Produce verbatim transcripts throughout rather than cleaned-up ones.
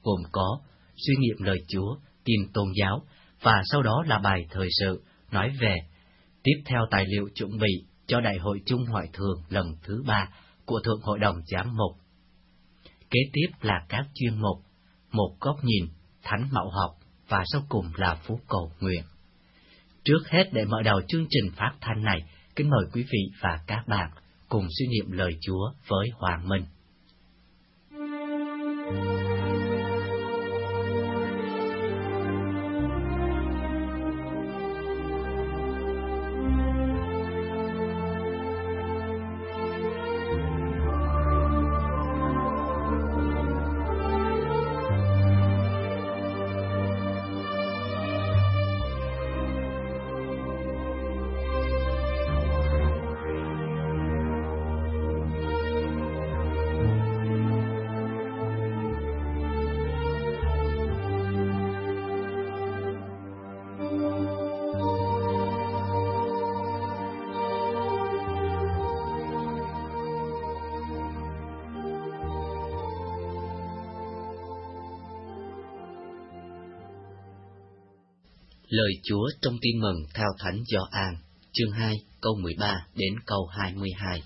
gồm có suy nghiệm lời Chúa, tin tôn giáo, và sau đó là bài thời sự nói về tiếp theo tài liệu chuẩn bị cho Đại hội Chung Hội Thường lần thứ ba của Thượng Hội đồng Giám mục. Kế tiếp là các chuyên mục, một góc nhìn, thánh mẫu học, và sau cùng là phú cầu nguyện. Trước hết, để mở đầu chương trình phát thanh này, kính mời quý vị và các bạn cùng suy niệm lời Chúa với Hoàng Minh. Lời Chúa trong Tin mừng theo Thánh Gioan, chương hai, câu mười ba đến câu hai mươi hai.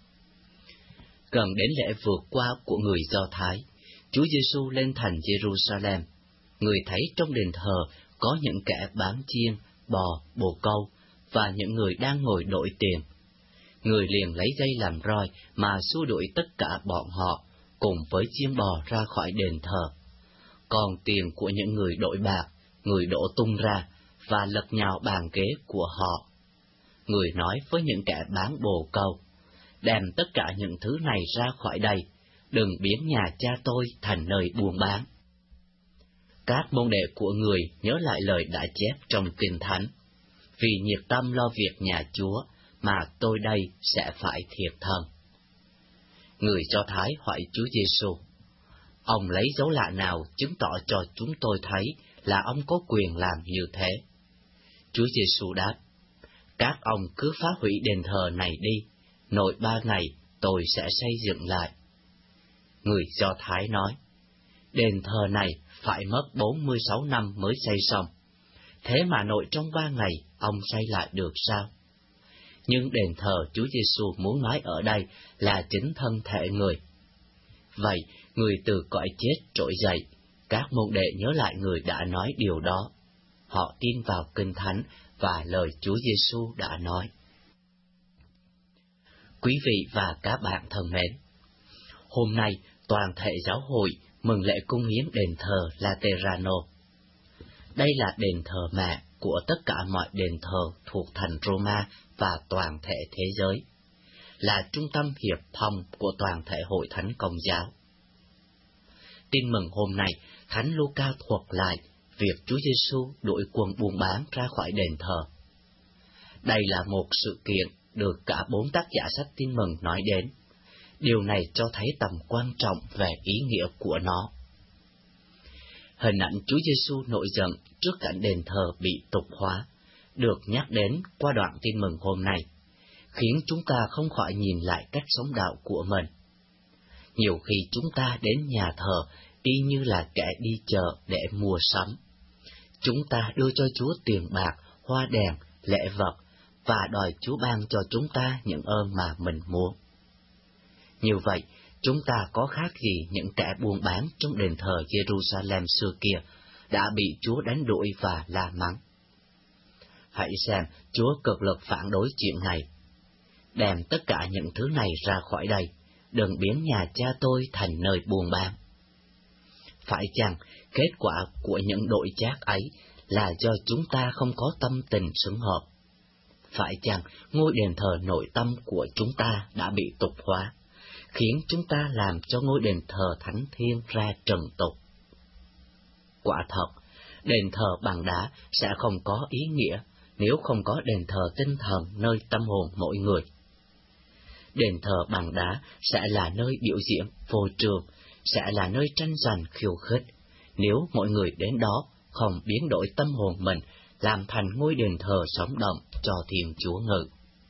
Gần đến lễ vượt qua của người Do Thái, Chúa Giêsu lên thành Jerusalem. Người thấy trong đền thờ có những kẻ bán chiên, bò, bồ câu và những người đang ngồi đổi tiền. Người liền lấy dây làm roi mà xua đuổi tất cả bọn họ cùng với chiên bò ra khỏi đền thờ. Còn tiền của những người đổi bạc, người đổ tung ra và lật nhào bàn ghế của họ. Người nói với những kẻ bán bồ câu, đem tất cả những thứ này ra khỏi đây, đừng biến nhà cha tôi thành nơi buôn bán. Các môn đệ của người nhớ lại lời đã chép trong Kinh Thánh, vì nhiệt tâm lo việc nhà Chúa mà tôi đây sẽ phải thiệt thân. Người Do Thái hỏi Chúa Giêsu, ông lấy dấu lạ nào chứng tỏ cho chúng tôi thấy là ông có quyền làm như thế? Chúa Giêsu đáp, các ông cứ phá hủy đền thờ này đi, nội ba ngày tôi sẽ xây dựng lại. Người Do Thái nói, đền thờ này phải mất bốn mươi sáu năm mới xây xong, thế mà nội trong ba ngày ông xây lại được sao? Nhưng đền thờ Chúa Giêsu muốn nói ở đây là chính thân thể người. Vậy, người từ cõi chết trỗi dậy, các môn đệ nhớ lại người đã nói điều đó. Họ tin vào Kinh Thánh và lời Chúa Giêsu đã nói. Quý vị và các bạn thân mến, hôm nay toàn thể giáo hội mừng lễ cúng hiến đền thờ Laterano. Đây là đền thờ mẹ của tất cả mọi đền thờ thuộc thành Roma và toàn thể thế giới, là trung tâm hiệp thông của toàn thể hội thánh Công giáo. Tin mừng hôm nay, Thánh Luca thuật lại việc Chúa Giêsu đuổi quân buôn bán ra khỏi đền thờ. Đây là một sự kiện được cả bốn tác giả sách Tin mừng nói đến. Điều này cho thấy tầm quan trọng về ý nghĩa của nó. Hình ảnh Chúa Giêsu nổi giận trước cảnh đền thờ bị tục hóa được nhắc đến qua đoạn Tin mừng hôm nay, khiến chúng ta không khỏi nhìn lại cách sống đạo của mình. Nhiều khi chúng ta đến nhà thờ y như là kẻ đi chợ để mua sắm. Chúng ta đưa cho Chúa tiền bạc, hoa đèn, lễ vật và đòi Chúa ban cho chúng ta những ơn mà mình muốn. Như vậy, chúng ta có khác gì những kẻ buôn bán trong đền thờ Jerusalem xưa kia đã bị Chúa đánh đuổi và la mắng. Hãy xem Chúa cực lực phản đối chuyện này. Đem tất cả những thứ này ra khỏi đây, đừng biến nhà cha tôi thành nơi buôn bán. Phải chăng kết quả của những đội chác ấy là do chúng ta không có tâm tình xứng hợp? Phải chăng ngôi đền thờ nội tâm của chúng ta đã bị tục hóa, khiến chúng ta làm cho ngôi đền thờ thánh thiêng ra trần tục? Quả thật, đền thờ bằng đá sẽ không có ý nghĩa nếu không có đền thờ tinh thần nơi tâm hồn mỗi người. Đền thờ bằng đá sẽ là nơi biểu diễn vô trường, sẽ là nơi tranh giành khiêu khích, nếu mọi người đến đó không biến đổi tâm hồn mình, làm thành ngôi đền thờ sống động cho Thiên Chúa ngự.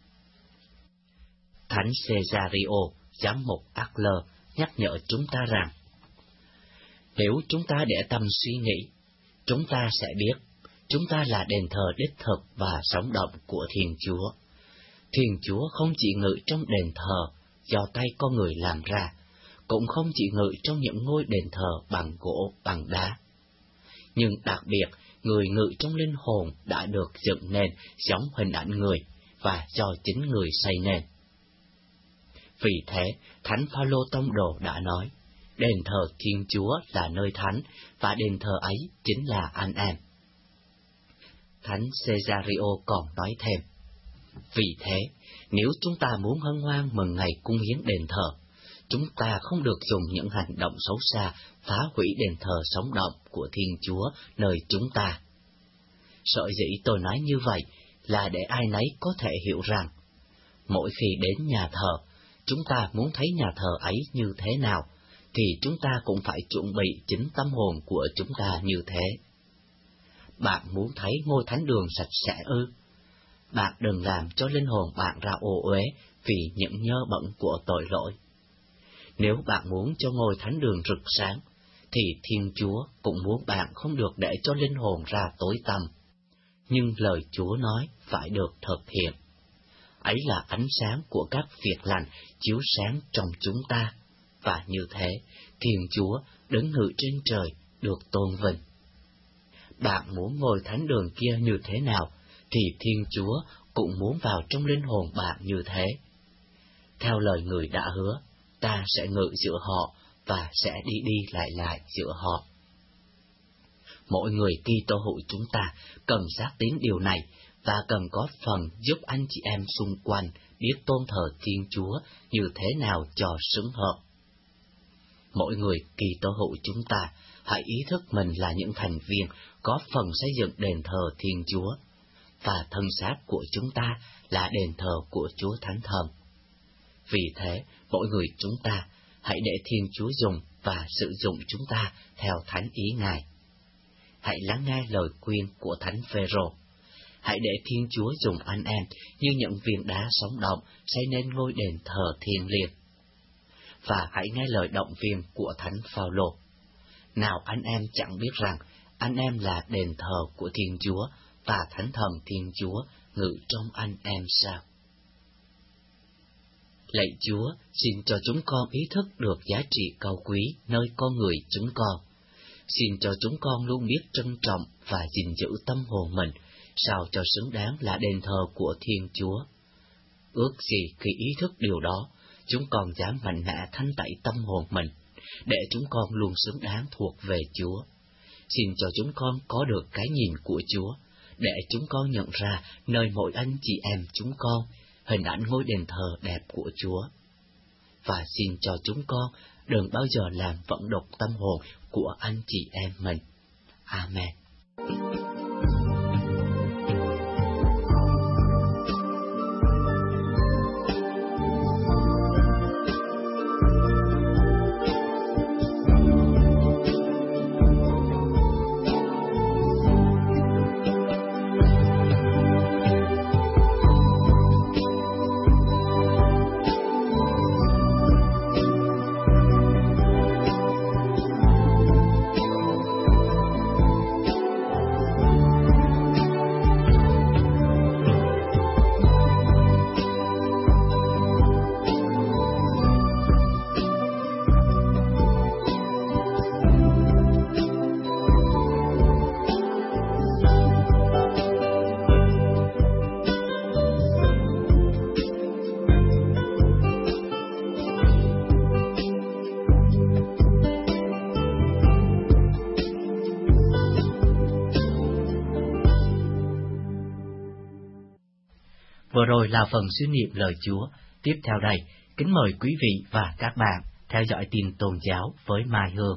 Thánh Cesario, giám mục Acler, nhắc nhở chúng ta rằng, Nếu chúng ta để tâm suy nghĩ, chúng ta sẽ biết chúng ta là đền thờ đích thực và sống động của Thiên Chúa. Thiên Chúa không chỉ ngự trong đền thờ do tay con người làm ra, cũng không chỉ ngự trong những ngôi đền thờ bằng gỗ, bằng đá. Nhưng đặc biệt, người ngự trong linh hồn đã được dựng nên giống hình ảnh người và do chính người xây nên. Vì thế, Thánh Phaolô Tông Đồ đã nói, đền thờ Thiên Chúa là nơi thánh, và đền thờ ấy chính là anh em. Thánh Cesario còn nói thêm, vì thế, nếu chúng ta muốn hân hoan mừng ngày cúng hiến đền thờ, chúng ta không được dùng những hành động xấu xa phá hủy đền thờ sống động của Thiên Chúa nơi chúng ta. Sở dĩ tôi nói như vậy là để ai nấy có thể hiểu rằng, mỗi khi đến nhà thờ, chúng ta muốn thấy nhà thờ ấy như thế nào, thì chúng ta cũng phải chuẩn bị chính tâm hồn của chúng ta như thế. Bạn muốn thấy ngôi thánh đường sạch sẽ ư? Bạn đừng làm cho linh hồn bạn ra ô uế vì những nhơ bẩn của tội lỗi. Nếu bạn muốn cho ngôi thánh đường rực sáng, thì Thiên Chúa cũng muốn bạn không được để cho linh hồn ra tối tăm. Nhưng lời Chúa nói phải được thực hiện. Ấy là ánh sáng của các việc lành chiếu sáng trong chúng ta, và như thế, Thiên Chúa đứng ngự trên trời được tôn vinh. Bạn muốn ngôi thánh đường kia như thế nào, thì Thiên Chúa cũng muốn vào trong linh hồn bạn như thế. Theo lời người đã hứa, ta sẽ ngự giữa họ và sẽ đi đi lại lại giữa họ. Mỗi người Kitô hữu chúng ta cần xác tín điều này và cần có phần giúp anh chị em xung quanh biết tôn thờ Thiên Chúa như thế nào cho xứng hợp. Mỗi người Kitô hữu chúng ta hãy ý thức mình là những thành viên có phần xây dựng đền thờ Thiên Chúa, và thân xác của chúng ta là đền thờ của Chúa Thánh Thần. Vì thế, mỗi người chúng ta hãy để Thiên Chúa dùng và sử dụng chúng ta theo thánh ý Ngài. Hãy lắng nghe lời khuyên của Thánh Phêrô. Hãy để Thiên Chúa dùng anh em như những viên đá sống động xây nên ngôi đền thờ thiêng liêng. Và hãy nghe lời động viên của Thánh Phaolô. Nào anh em chẳng biết rằng anh em là đền thờ của Thiên Chúa và Thánh Thần Thiên Chúa ngự trong anh em sao? Lạy Chúa, xin cho chúng con ý thức được giá trị cao quý nơi con người chúng con. Xin cho chúng con luôn biết trân trọng và gìn giữ tâm hồn mình, sao cho xứng đáng là đền thờ của Thiên Chúa. Ước gì khi ý thức điều đó, chúng con dám mạnh mẽ thanh tẩy tâm hồn mình, để chúng con luôn xứng đáng thuộc về Chúa. Xin cho chúng con có được cái nhìn của Chúa, để chúng con nhận ra nơi mỗi anh chị em chúng con, hình ảnh ngôi đền thờ đẹp của Chúa. Và xin cho chúng con đừng bao giờ làm vận đục tâm hồn của anh chị em mình. Amen. Vừa rồi là phần suy niệm lời Chúa. Tiếp theo đây, kính mời quý vị và các bạn theo dõi tin tôn giáo với Mai Hương.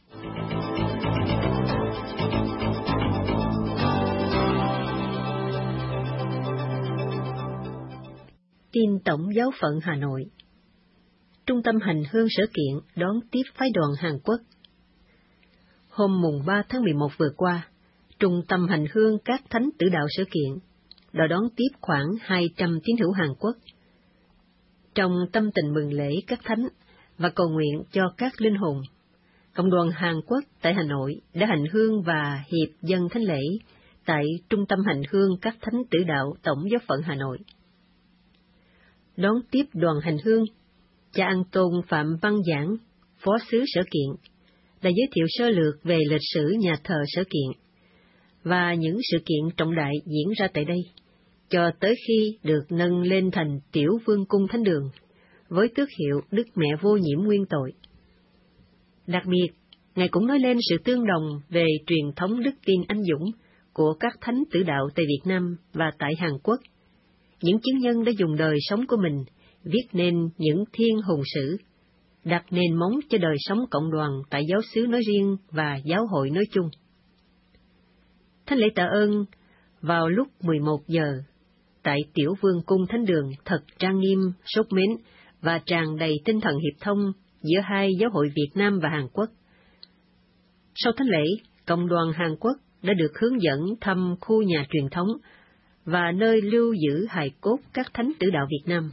Tin Tổng giáo phận Hà Nội. Trung tâm hành hương sở kiện đón tiếp phái đoàn Hàn Quốc. Hôm mùng ba tháng mười một vừa qua, Trung tâm hành hương các thánh tử đạo sở kiện đã đón tiếp khoảng hai trăm tín hữu Hàn Quốc. Trong tâm tình mừng lễ các thánh và cầu nguyện cho các linh hồn, Cộng đoàn Hàn Quốc tại Hà Nội đã hành hương và hiệp dâng thánh lễ tại Trung tâm hành hương các thánh tử đạo Tổng giáo phận Hà Nội. Đón tiếp đoàn hành hương, cha An Tôn Phạm Văn Giảng, Phó sứ Sở Kiện, đã giới thiệu sơ lược về lịch sử nhà thờ Sở Kiện và những sự kiện trọng đại diễn ra tại đây, cho tới khi được nâng lên thành Tiểu Vương cung Thánh đường, với tước hiệu Đức Mẹ Vô Nhiễm Nguyên Tội. Đặc biệt, Ngài cũng nói lên sự tương đồng về truyền thống đức tin anh dũng của các thánh tử đạo tại Việt Nam và tại Hàn Quốc, những chứng nhân đã dùng đời sống của mình viết nên những thiên hùng sử, đặt nền móng cho đời sống cộng đoàn tại giáo xứ nói riêng và giáo hội nói chung. Thánh lễ tạ ơn vào lúc mười một giờ, tại Tiểu Vương cung Thánh đường thật trang nghiêm, sốt mến và tràn đầy tinh thần hiệp thông giữa hai giáo hội Việt Nam và Hàn Quốc. Sau thánh lễ, Cộng đoàn Hàn Quốc đã được hướng dẫn thăm khu nhà truyền thống và nơi lưu giữ hài cốt các thánh tử đạo Việt Nam.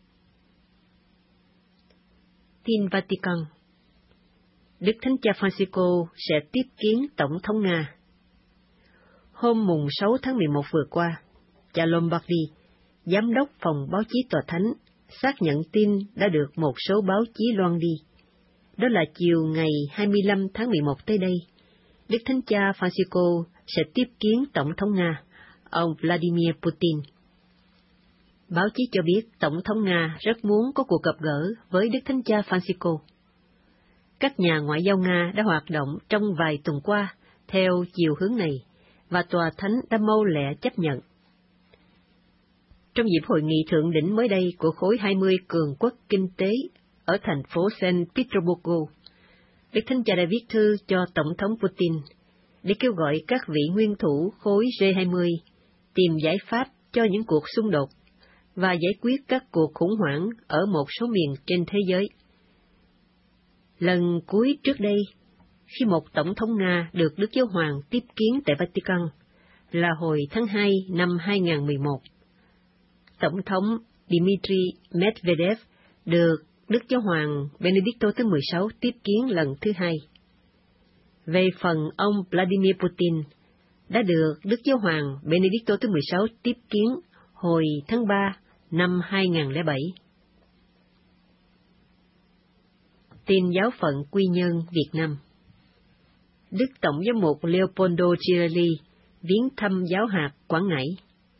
Tin Vatican. Đức Thánh Cha Francisco sẽ tiếp kiến Tổng thống Nga. Hôm mùng sáu tháng mười một vừa qua, cha Lombardi, giám đốc phòng báo chí tòa thánh, xác nhận tin đã được một số báo chí loan đi. Đó là chiều ngày hai mươi lăm tháng mười một tới đây, Đức Thánh Cha Francisco sẽ tiếp kiến Tổng thống Nga, ông Vladimir Putin. Báo chí cho biết Tổng thống Nga rất muốn có cuộc gặp gỡ với Đức Thánh Cha Francisco. Các nhà ngoại giao Nga đã hoạt động trong vài tuần qua theo chiều hướng này, và tòa thánh đã mau lẹ chấp nhận. Trong dịp hội nghị thượng đỉnh mới đây của khối hai mươi cường quốc kinh tế ở thành phố Saint Petersburg, Đức Thánh Cha đã viết thư cho Tổng thống Putin để kêu gọi các vị nguyên thủ khối G hai mươi tìm giải pháp cho những cuộc xung đột và giải quyết các cuộc khủng hoảng ở một số miền trên thế giới. Lần cuối trước đây, khi một Tổng thống Nga được Đức Giáo Hoàng tiếp kiến tại Vatican, là hồi tháng hai năm hai nghìn không trăm mười một. Tổng thống Dmitry Medvedev được Đức Giáo Hoàng Benedicto thứ mười sáu tiếp kiến lần thứ hai. Về phần ông Vladimir Putin, đã được Đức Giáo Hoàng Benedicto thứ mười sáu tiếp kiến hồi tháng ba năm hai nghìn không trăm lẻ bảy. Tin giáo phận Quy Nhơn, Việt Nam. Đức Tổng giám mục Leopoldo Girelli viếng thăm giáo hạt Quảng Ngãi.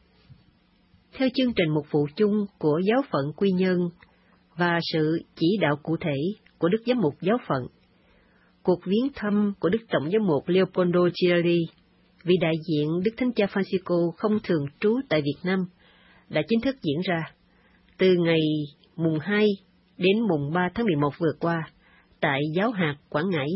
Theo chương trình mục vụ chung của giáo phận Quy Nhơn và sự chỉ đạo cụ thể của Đức Giám mục giáo phận, cuộc viếng thăm của Đức Tổng giám mục Leopoldo Girelli, vị đại diện Đức Thánh Cha Francisco không thường trú tại Việt Nam, đã chính thức diễn ra từ ngày mùng hai đến mùng ba tháng mười một vừa qua tại giáo hạt Quảng Ngãi,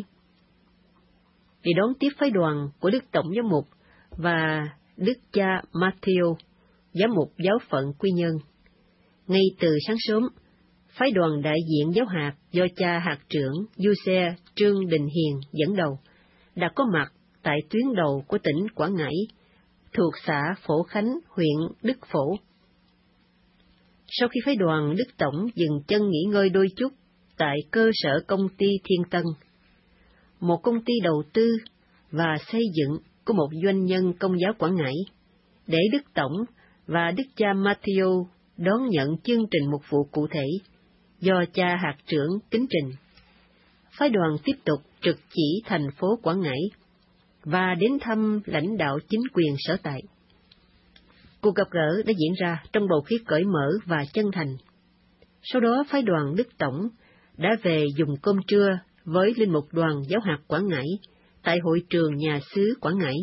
để đón tiếp phái đoàn của Đức Tổng giám mục và Đức cha Matthew, giám mục giáo phận Quy Nhơn. Ngay từ sáng sớm, phái đoàn đại diện giáo hạt do cha hạt trưởng Giuse Trương Đình Hiền dẫn đầu đã có mặt tại tuyến đầu của tỉnh Quảng Ngãi, thuộc xã Phổ Khánh, huyện Đức Phổ. Sau khi phái đoàn Đức Tổng dừng chân nghỉ ngơi đôi chút tại cơ sở công ty Thiên Tân, một công ty đầu tư và xây dựng của một doanh nhân Công giáo Quảng Ngãi, để Đức Tổng và Đức cha Matthew đón nhận chương trình mục vụ cụ thể do cha hạt trưởng kính trình. Phái đoàn tiếp tục trực chỉ thành phố Quảng Ngãi và đến thăm lãnh đạo chính quyền sở tại. Cuộc gặp gỡ đã diễn ra trong bầu khí cởi mở và chân thành. Sau đó phái đoàn Đức Tổng đã về dùng cơm trưa với linh mục đoàn giáo hạt Quảng Ngãi tại hội trường nhà xứ Quảng Ngãi.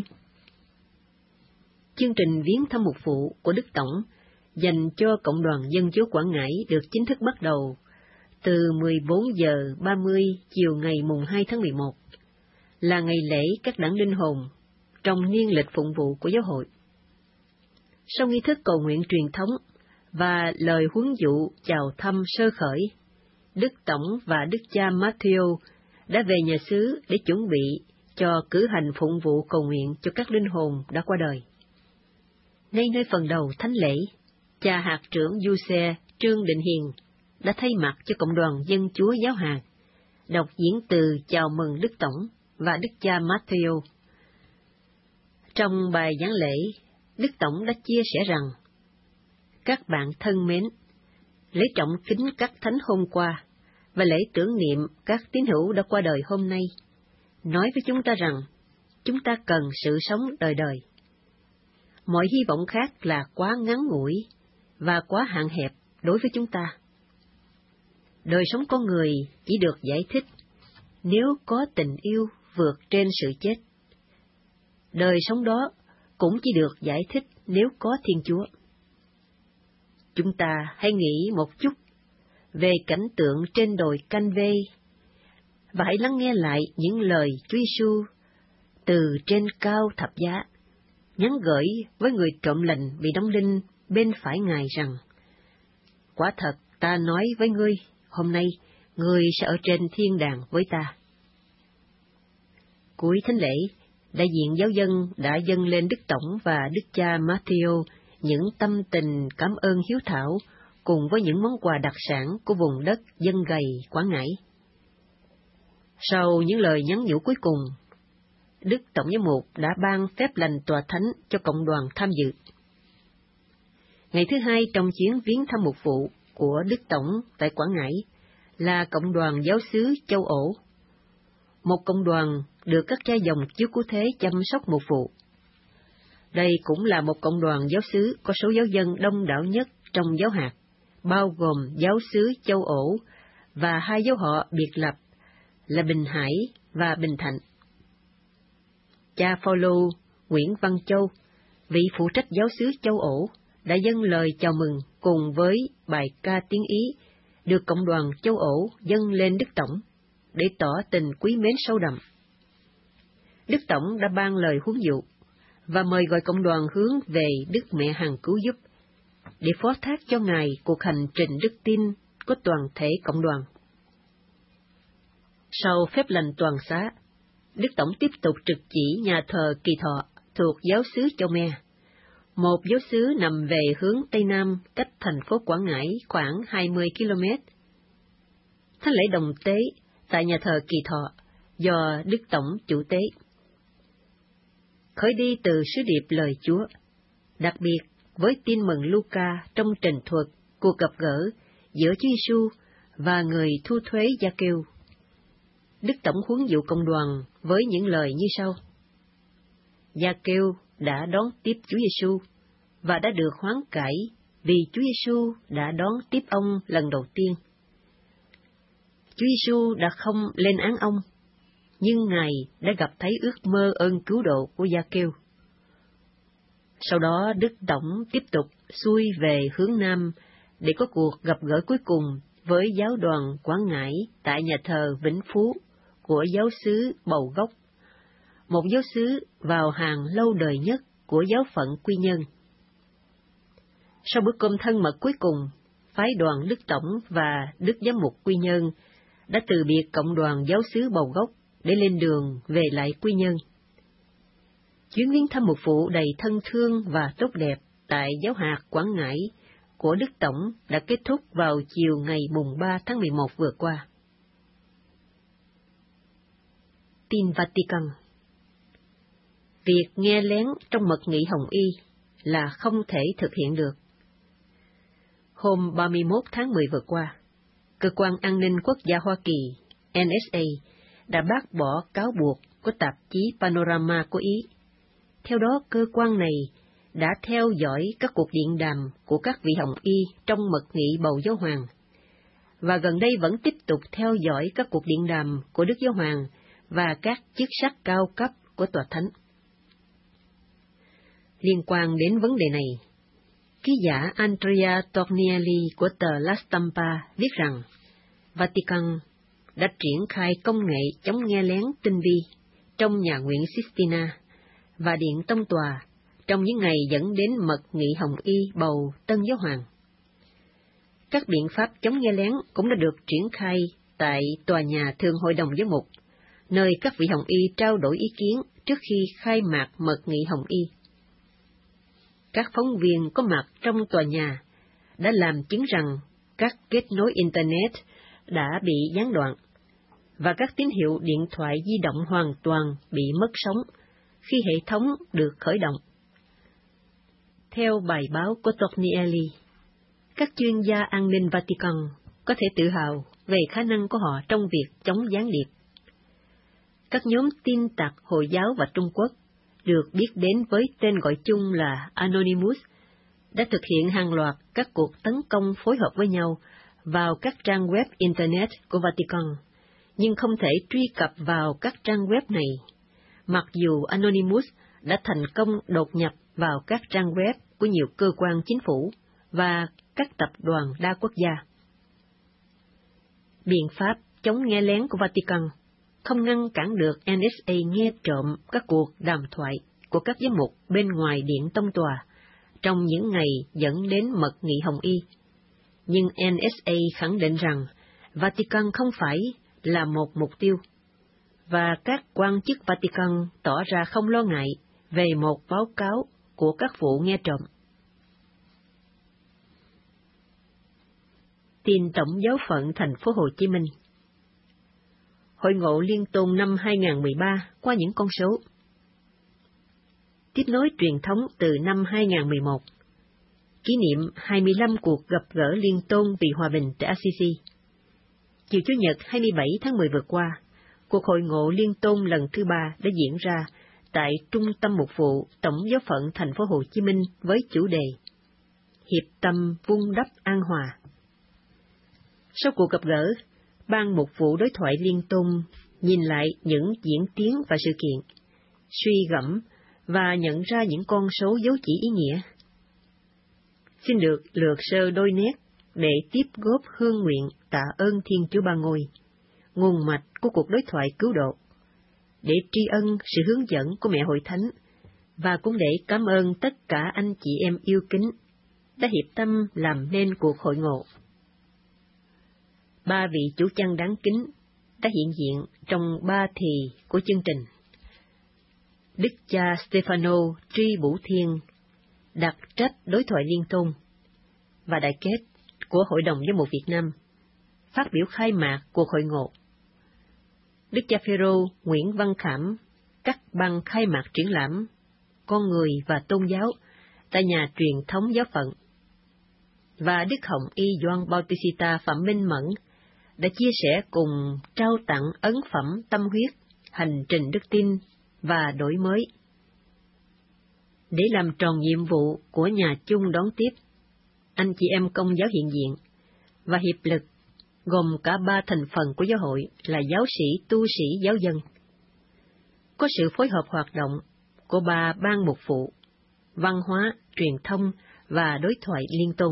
Chương trình viếng thăm mục vụ của Đức Tổng dành cho Cộng đoàn Dân Chúa Quảng Ngãi được chính thức bắt đầu từ mười bốn giờ ba mươi chiều ngày mùng hai tháng mười một, là ngày lễ các đảng linh hồn trong niên lịch phụng vụ của giáo hội. Sau nghi thức cầu nguyện truyền thống và lời huấn dụ chào thăm sơ khởi, Đức Tổng và Đức cha Matthew đã về nhà xứ để chuẩn bị cho cử hành phụng vụ cầu nguyện cho các linh hồn đã qua đời. Ngay nơi phần đầu thánh lễ, cha hạt trưởng Giuse Trương Đình Hiền đã thay mặt cho Cộng đoàn Dân Chúa giáo hạt đọc diễn từ chào mừng Đức Tổng và Đức cha Matthew. Trong bài giảng lễ, Đức Tổng đã chia sẻ rằng, các bạn thân mến, lễ trọng kính các thánh hôm qua và lễ tưởng niệm các tín hữu đã qua đời hôm nay, nói với chúng ta rằng chúng ta cần sự sống đời đời. Mọi hy vọng khác là quá ngắn ngủi và quá hạn hẹp đối với chúng ta. Đời sống con người chỉ được giải thích nếu có tình yêu vượt trên sự chết. Đời sống đó cũng chỉ được giải thích nếu có Thiên Chúa. Chúng ta hãy nghĩ một chút về cảnh tượng trên đồi Canh Vê và hãy lắng nghe lại những lời Chúa Giêsu từ trên cao thập giá, nhắn gửi với người trộm lành bị đóng đinh bên phải Ngài rằng, quả thật ta nói với ngươi, hôm nay ngươi sẽ ở trên thiên đàng với ta. Cuối thánh lễ, đại diện giáo dân đã dâng lên Đức Tổng và Đức cha Matthew những tâm tình cảm ơn hiếu thảo cùng với những món quà đặc sản của vùng đất Dân Gầy, Quảng Ngãi. Sau những lời nhắn nhủ cuối cùng, Đức Tổng giám mục đã ban phép lành tòa thánh cho cộng đoàn tham dự. Ngày thứ hai trong chuyến viếng thăm mục vụ của Đức Tổng tại Quảng Ngãi là cộng đoàn giáo xứ Châu Ổ, một cộng đoàn được các cha dòng Chúa Cứu Thế chăm sóc mục vụ. Đây cũng là một cộng đoàn giáo xứ có số giáo dân đông đảo nhất trong giáo hạt, bao gồm giáo xứ Châu Ổ và hai giáo họ biệt lập là Bình Hải và Bình Thạnh. Cha Phaolô Nguyễn Văn Châu, vị phụ trách giáo xứ Châu Ổ, đã dâng lời chào mừng cùng với bài ca tiếng Ý được cộng đoàn Châu Ổ dâng lên Đức Tổng để tỏ tình quý mến sâu đậm. Đức Tổng đã ban lời huấn dụ và mời gọi cộng đoàn hướng về Đức Mẹ Hằng Cứu Giúp để phó thác cho Ngài cuộc hành trình đức tin của toàn thể cộng đoàn. Sau phép lành toàn xá, Đức Tổng tiếp tục trực chỉ nhà thờ Kỳ Thọ thuộc giáo xứ Châu Me, một giáo xứ nằm về hướng Tây Nam cách thành phố Quảng Ngãi khoảng hai mươi ki lô mét. Thánh lễ đồng tế tại nhà thờ Kỳ Thọ do Đức Tổng chủ tế. Khởi đi từ sứ điệp lời Chúa, đặc biệt với tin mừng Luca trong trình thuật cuộc gặp gỡ giữa Chúa Giêsu và người thu thuế Gia-kêu. Đức Tổng huấn dụ cộng đoàn với những lời như sau: Gia-kêu đã đón tiếp Chúa Giêsu và đã được hoán cải vì Chúa Giêsu đã đón tiếp ông lần đầu tiên. Chúa Giêsu đã không lên án ông, nhưng Ngài đã gặp thấy ước mơ ơn cứu độ của Gia-kêu. Sau đó Đức Tổng tiếp tục xuôi về hướng Nam để có cuộc gặp gỡ cuối cùng với giáo đoàn Quảng Ngãi tại nhà thờ Vĩnh Phú của giáo xứ Bầu Gốc, một giáo xứ vào hàng lâu đời nhất của giáo phận Quy Nhơn. Sau bữa cơm thân mật cuối cùng, phái đoàn Đức Tổng và Đức Giám mục Quy Nhơn đã từ biệt cộng đoàn giáo xứ Bầu Gốc để lên đường về lại Quy Nhơn. Chuyến viếng thăm mục vụ đầy thân thương và tốt đẹp tại giáo hạt Quảng Ngãi của Đức Tổng đã kết thúc vào chiều ngày mùng ba tháng mười một vừa qua. Tin Vatican. Việc nghe lén trong mật nghị Hồng Y là không thể thực hiện được. Hôm ba mươi mốt tháng mười vừa qua, Cơ quan An ninh Quốc gia Hoa Kỳ N S A đã bác bỏ cáo buộc của tạp chí Panorama của Ý. Theo đó, cơ quan này đã theo dõi các cuộc điện đàm của các vị Hồng Y trong mật nghị bầu Giáo Hoàng, và gần đây vẫn tiếp tục theo dõi các cuộc điện đàm của Đức Giáo Hoàng và các chức sắc cao cấp của Tòa Thánh. Liên quan đến vấn đề này, ký giả Andrea Tornielli của tờ La Stampa viết rằng Vatican đã triển khai công nghệ chống nghe lén tinh vi trong nhà nguyện Sistina và Điện Tông Tòa trong những ngày dẫn đến mật nghị Hồng Y bầu Tân Giáo Hoàng. Các biện pháp chống nghe lén cũng đã được triển khai tại tòa nhà Thượng Hội đồng Giám mục, nơi các vị Hồng Y trao đổi ý kiến trước khi khai mạc mật nghị Hồng Y. Các phóng viên có mặt trong tòa nhà đã làm chứng rằng các kết nối Internet đã bị gián đoạn, và các tín hiệu điện thoại di động hoàn toàn bị mất sóng khi hệ thống được khởi động. Theo bài báo của Tornielli, các chuyên gia an ninh Vatican có thể tự hào về khả năng của họ trong việc chống gián điệp. Các nhóm tin tặc Hồi giáo và Trung Quốc, được biết đến với tên gọi chung là Anonymous, đã thực hiện hàng loạt các cuộc tấn công phối hợp với nhau vào các trang web Internet của Vatican, nhưng không thể truy cập vào các trang web này, mặc dù Anonymous đã thành công đột nhập vào các trang web của nhiều cơ quan chính phủ và các tập đoàn đa quốc gia. Biện pháp chống nghe lén của Vatican không ngăn cản được en ét a nghe trộm các cuộc đàm thoại của các giám mục bên ngoài điện tông tòa trong những ngày dẫn đến mật nghị Hồng Y. Nhưng en ét a khẳng định rằng Vatican không phải là một mục tiêu, và các quan chức Vatican tỏ ra không lo ngại về một báo cáo của các vụ nghe trộm. Tin Tổng giáo phận thành phố Hồ Chí Minh. Hội ngộ Liên Tôn năm hai không một ba qua những con số. Tiếp nối truyền thống từ năm hai không một một, kỷ niệm hai mươi lăm cuộc gặp gỡ Liên Tôn vì hòa bình tại Assisi. Chiều Chủ nhật hai mươi bảy tháng mười vừa qua, cuộc hội ngộ Liên Tôn lần thứ ba đã diễn ra tại Trung tâm Mục vụ Tổng giáo phận thành phố Hồ Chí Minh với chủ đề Hiệp tâm vun đắp an hòa. Sau cuộc gặp gỡ, Ban Mục vụ Đối thoại Liên Tôn nhìn lại những diễn tiến và sự kiện, suy gẫm và nhận ra những con số dấu chỉ ý nghĩa. Xin được lược sơ đôi nét để tiếp góp hương nguyện tạ ơn Thiên Chúa Ba Ngôi, nguồn mạch của cuộc đối thoại cứu độ, để tri ân sự hướng dẫn của Mẹ Hội Thánh, và cũng để cảm ơn tất cả anh chị em yêu kính đã hiệp tâm làm nên cuộc hội ngộ. Ba vị chủ chăn đáng kính đã hiện diện trong ba thì của chương trình. Đức cha Stefano Tri Bửu Thiên, đặc trách đối thoại Liên Tôn, và đại kết của Hội đồng Giám mục Việt Nam, phát biểu khai mạc cuộc hội ngộ. Đức cha Phêrô Nguyễn Văn Khảm cắt băng khai mạc triển lãm Con người và tôn giáo tại nhà truyền thống giáo phận, và Đức Hồng Y Gioan Bautista Phạm Minh Mẫn đã chia sẻ cùng trao tặng ấn phẩm tâm huyết, hành trình đức tin và đổi mới. Để làm tròn nhiệm vụ của nhà chung đón tiếp, anh chị em Công giáo hiện diện và hiệp lực gồm cả ba thành phần của giáo hội là giáo sĩ, tu sĩ, giáo dân. Có sự phối hợp hoạt động của ba ban mục vụ, văn hóa, truyền thông và đối thoại Liên Tôn.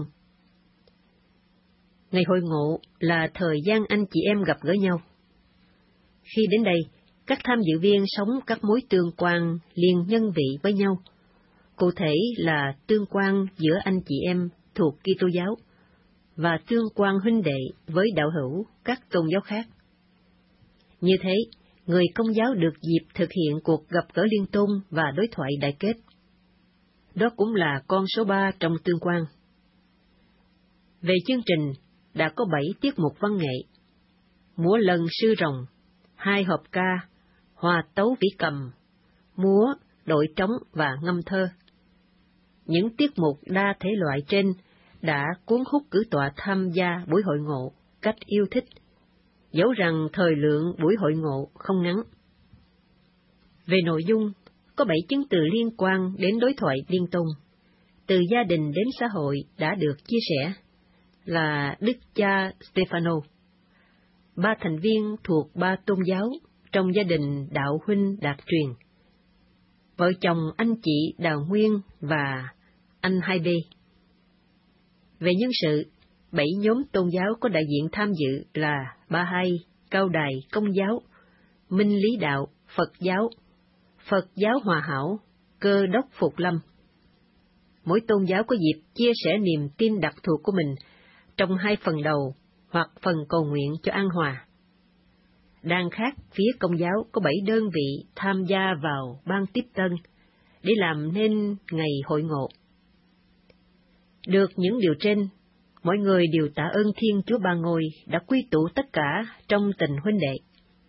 Ngày hội ngộ là thời gian anh chị em gặp gỡ nhau. Khi đến đây, các tham dự viên sống các mối tương quan liên nhân vị với nhau, cụ thể là tương quan giữa anh chị em thuộc Kitô giáo và tương quan huynh đệ với đạo hữu các tôn giáo khác. Như thế, người Công giáo được dịp thực hiện cuộc gặp gỡ Liên Tôn và đối thoại đại kết. Đó cũng là con số ba trong tương quan. Về chương trình, đã có bảy tiết mục văn nghệ: múa lân sư rồng, hai hộp ca, hòa tấu vĩ cầm, múa, đội trống và ngâm thơ. Những tiết mục đa thể loại trên đã cuốn hút cử tọa tham gia buổi hội ngộ cách yêu thích, dẫu rằng thời lượng buổi hội ngộ không ngắn. Về nội dung, có bảy chứng từ liên quan đến đối thoại Liên Tôn, từ gia đình đến xã hội đã được chia sẻ, là Đức cha Stefano, ba thành viên thuộc ba tôn giáo trong gia đình đạo huynh Đạt Truyền, vợ chồng anh chị Đào Nguyên và anh Hai B. Về nhân sự, bảy nhóm tôn giáo có đại diện tham dự là Ba Hai, Cao Đài, Công giáo, Minh Lý Đạo, Phật giáo, Phật giáo Hòa Hảo, Cơ đốc Phục Lâm. Mỗi tôn giáo có dịp chia sẻ niềm tin đặc thù của mình trong hai phần đầu hoặc phần cầu nguyện cho an hòa. Đang khác, phía Công giáo có bảy đơn vị tham gia vào ban tiếp tân để làm nên ngày hội ngộ. Được những điều trên, mọi người đều tạ ơn Thiên Chúa Ba Ngôi đã quy tụ tất cả trong tình huynh đệ.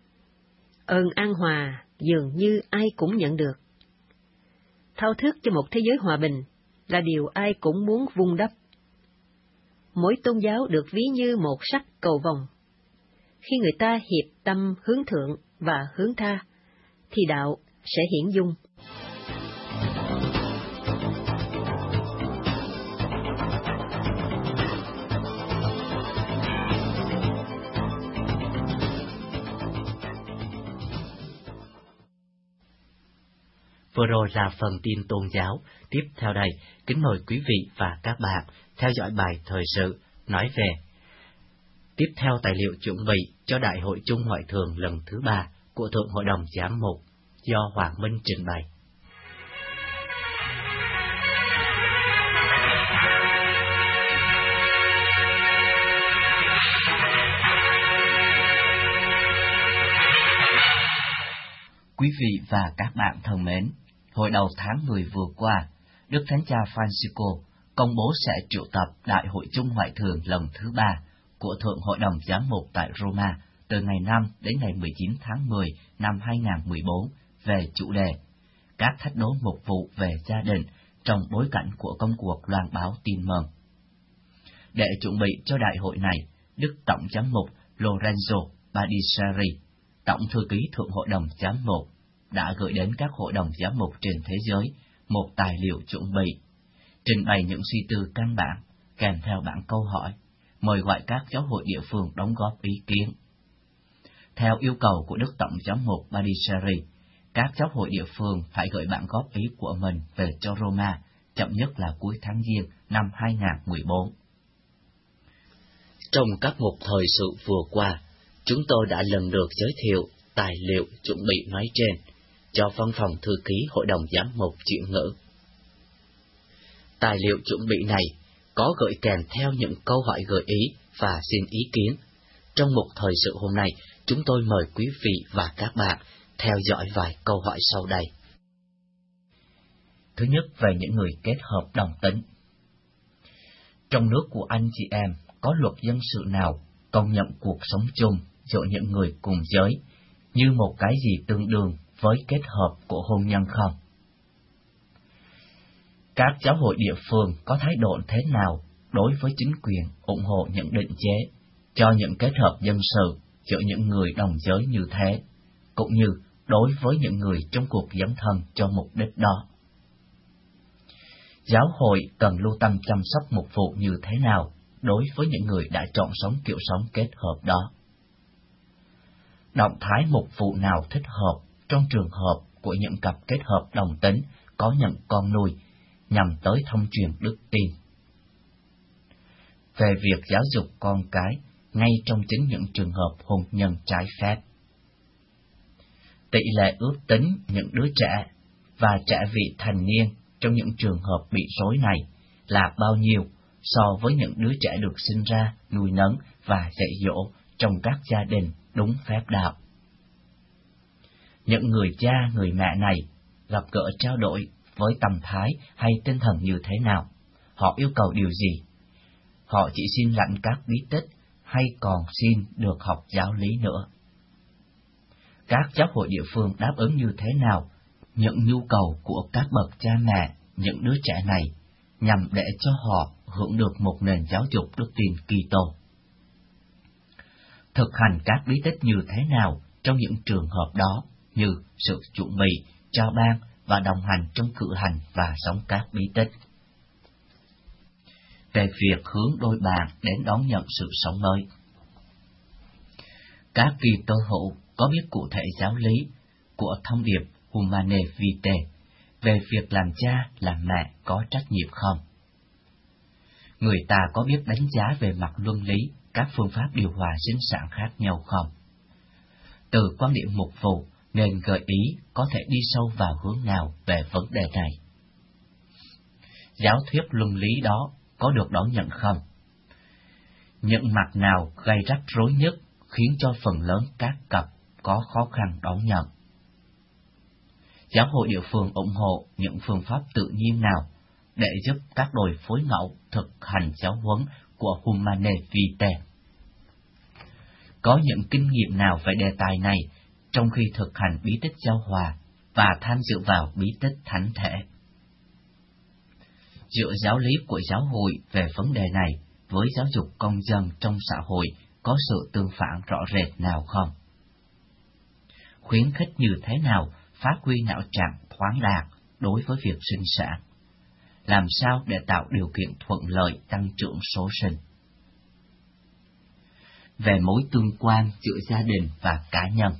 Ơn an hòa dường như ai cũng nhận được. Thao thức cho một thế giới hòa bình là điều ai cũng muốn vun đắp. Mỗi tôn giáo được ví như một sắc cầu vồng. Khi người ta hiệp tâm hướng thượng và hướng tha, thì đạo sẽ hiển dung. Vừa rồi là phần tin tôn giáo. Tiếp theo đây, kính mời quý vị và các bạn theo dõi bài thời sự nói về tiếp theo tài liệu chuẩn bị cho Đại hội Chung Ngoại thường lần thứ ba của Thượng Hội đồng Giám mục do Hoàng Minh trình bày. Quý vị và các bạn thân mến, hồi đầu tháng mười vừa qua, Đức Thánh Cha Francisco công bố sẽ triệu tập Đại hội Chung Ngoại thường lần thứ ba của Thượng Hội đồng Giám mục tại Roma từ ngày năm đến ngày mười chín tháng mười năm hai nghìn không trăm mười bốn về chủ đề các thách đố mục vụ về gia đình trong bối cảnh của công cuộc loan báo tin mừng. Để chuẩn bị cho đại hội này, Đức Tổng Giám mục Lorenzo Baldisseri, Tổng thư ký Thượng Hội đồng Giám mục, đã gửi đến các hội đồng giám mục trên thế giới một tài liệu chuẩn bị, trình bày những suy tư căn bản, kèm theo bản câu hỏi, mời gọi các giáo hội địa phương đóng góp ý kiến. Theo yêu cầu của Đức Tổng Giám mục Baldisseri, các giáo hội địa phương phải gửi bản góp ý của mình về cho Roma, chậm nhất là cuối tháng Giêng năm hai nghìn không trăm mười bốn. Trong các mục thời sự vừa qua, chúng tôi đã lần lượt giới thiệu tài liệu chuẩn bị nói trên cho Văn phòng Thư ký Hội đồng Giám mục chuyển ngữ. Tài liệu chuẩn bị này có gửi kèm theo những câu hỏi gợi ý và xin ý kiến. Trong mục thời sự hôm nay, chúng tôi mời quý vị và các bạn theo dõi vài câu hỏi sau đây. Thứ nhất, về những người kết hợp đồng tính. Trong nước của anh chị em, có luật dân sự nào công nhận cuộc sống chung giữa những người cùng giới như một cái gì tương đương với kết hợp của hôn nhân không? Các giáo hội địa phương có thái độ thế nào đối với chính quyền ủng hộ những định chế cho những kết hợp dân sự giữa những người đồng giới như thế, cũng như đối với những người trong cuộc dấn thân cho mục đích đó? Giáo hội cần lưu tâm chăm sóc mục vụ như thế nào đối với những người đã chọn sống kiểu sống kết hợp đó? Động thái mục vụ nào thích hợp trong trường hợp của những cặp kết hợp đồng tính có nhận con nuôi nhằm tới thông truyền đức tin? Về việc giáo dục con cái ngay trong chính những trường hợp hôn nhân trái phép, tỷ lệ ước tính những đứa trẻ và trẻ vị thành niên trong những trường hợp bị rối này là bao nhiêu so với những đứa trẻ được sinh ra, nuôi nấng và dạy dỗ trong các gia đình đúng phép đạo? Những người cha, người mẹ này gặp gỡ trao đổi với tâm thái hay tinh thần như thế nào? Họ yêu cầu điều gì? Họ chỉ xin lãnh các bí tích hay còn xin được học giáo lý nữa? Các giáo hội địa phương đáp ứng như thế nào những nhu cầu của các bậc cha mẹ những đứa trẻ này nhằm để cho họ hưởng được một nền giáo dục đức tin Kitô? Thực hành các bí tích như thế nào trong những trường hợp đó, như sự chuẩn bị, trao ban và đồng hành trong cử hành và sống các bí tích? Về việc hướng đôi bạn đến đón nhận sự sống mới, các Kitô hữu có biết cụ thể giáo lý của thông điệp Humane Vitae về việc làm cha, làm mẹ có trách nhiệm không? Người ta có biết đánh giá về mặt luân lý các phương pháp điều hòa sinh sản khác nhau không? Từ quan điểm mục vụ nên gợi ý có thể đi sâu vào hướng nào về vấn đề này? Giáo thuyết luân lý đó có được đón nhận không? Những mặt nào gây rắc rối nhất khiến cho phần lớn các cặp có khó khăn đón nhận? Giáo hội địa phương ủng hộ những phương pháp tự nhiên nào để giúp các đôi phối ngẫu thực hành giáo huấn của Humane Vitae? Có những kinh nghiệm nào về đề tài này trong khi thực hành bí tích giao hòa và tham dự vào bí tích thánh thể. Giữa giáo lý của giáo hội về vấn đề này với giáo dục công dân trong xã hội có sự tương phản rõ rệt nào không? Khuyến khích như thế nào phát huy não trạng thoáng đạt đối với việc sinh sản? Làm sao để tạo điều kiện thuận lợi tăng trưởng số sinh? Về mối tương quan giữa gia đình và cá nhân,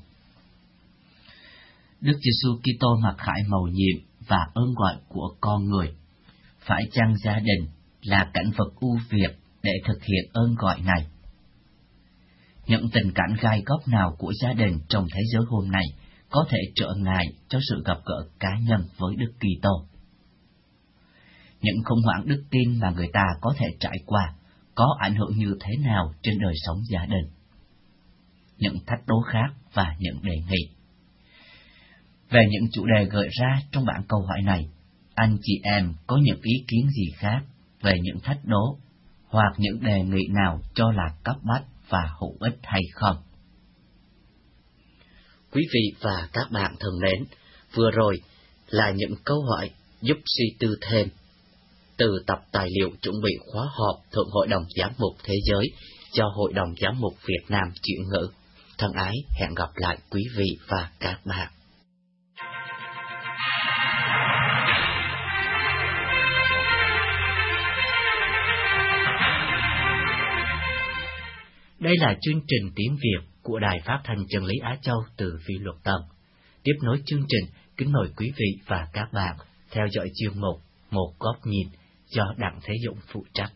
Đức Giêsu Kitô mặc khải mầu nhiệm và ơn gọi của con người. Phải chăng gia đình là cảnh vật ưu việt để thực hiện ơn gọi này? Những tình cảnh gai góc nào của gia đình trong thế giới hôm nay có thể trở ngại cho sự gặp gỡ cá nhân với Đức Kitô? Những khủng hoảng đức tin mà người ta có thể trải qua có ảnh hưởng như thế nào trên đời sống gia đình? Những thách đố khác và những đề nghị. Về những chủ đề gợi ra trong bản câu hỏi này, anh chị em có những ý kiến gì khác về những thách đố hoặc những đề nghị nào cho là cấp bách và hữu ích hay không? Quý vị và các bạn thân mến, vừa rồi là những câu hỏi giúp suy tư thêm từ tập tài liệu chuẩn bị khóa họp Thượng Hội đồng Giám mục Thế giới cho Hội đồng Giám mục Việt Nam chuyển ngữ. Thân ái, hẹn gặp lại quý vị và các bạn. Đây là chương trình tiếng Việt của Đài Phát thanh Chân lý Á Châu từ Phi Luật Tân. Tiếp nối chương trình, kính mời quý vị và các bạn theo dõi chuyên mục Một Góc Nhìn do Đặng Thế Dũng phụ trách.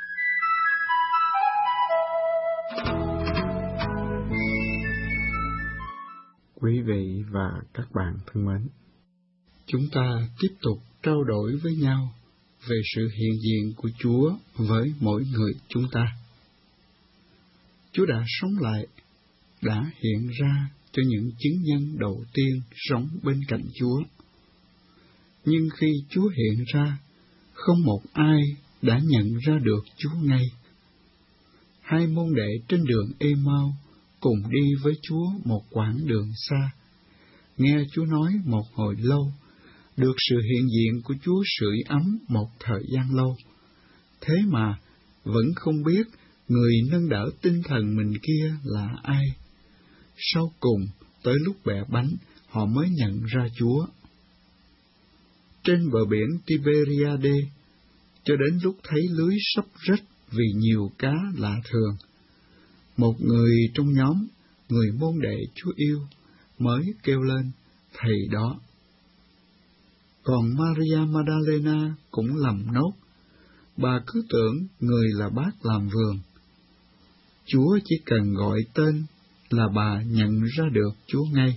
Quý vị và các bạn thân mến, chúng ta tiếp tục trao đổi với nhau về sự hiện diện của Chúa với mỗi người chúng ta. Chúa đã sống lại, đã hiện ra cho những chứng nhân đầu tiên sống bên cạnh Chúa. Nhưng khi Chúa hiện ra, không một ai đã nhận ra được Chúa ngay. Hai môn đệ trên đường Ê-mau cùng đi với Chúa một quãng đường xa, nghe Chúa nói một hồi lâu, được sự hiện diện của Chúa sưởi ấm một thời gian lâu. Thế mà vẫn không biết người nâng đỡ tinh thần mình kia là ai. Sau cùng, tới lúc bẻ bánh, họ mới nhận ra Chúa. Trên bờ biển Tiberiade, cho đến lúc thấy lưới sắp rách vì nhiều cá lạ thường, một người trong nhóm, người môn đệ Chúa yêu, mới kêu lên, Thầy đó. Còn Maria Magdalena cũng lầm nốt, bà cứ tưởng người là bác làm vườn. Chúa chỉ cần gọi tên là bà nhận ra được Chúa ngay.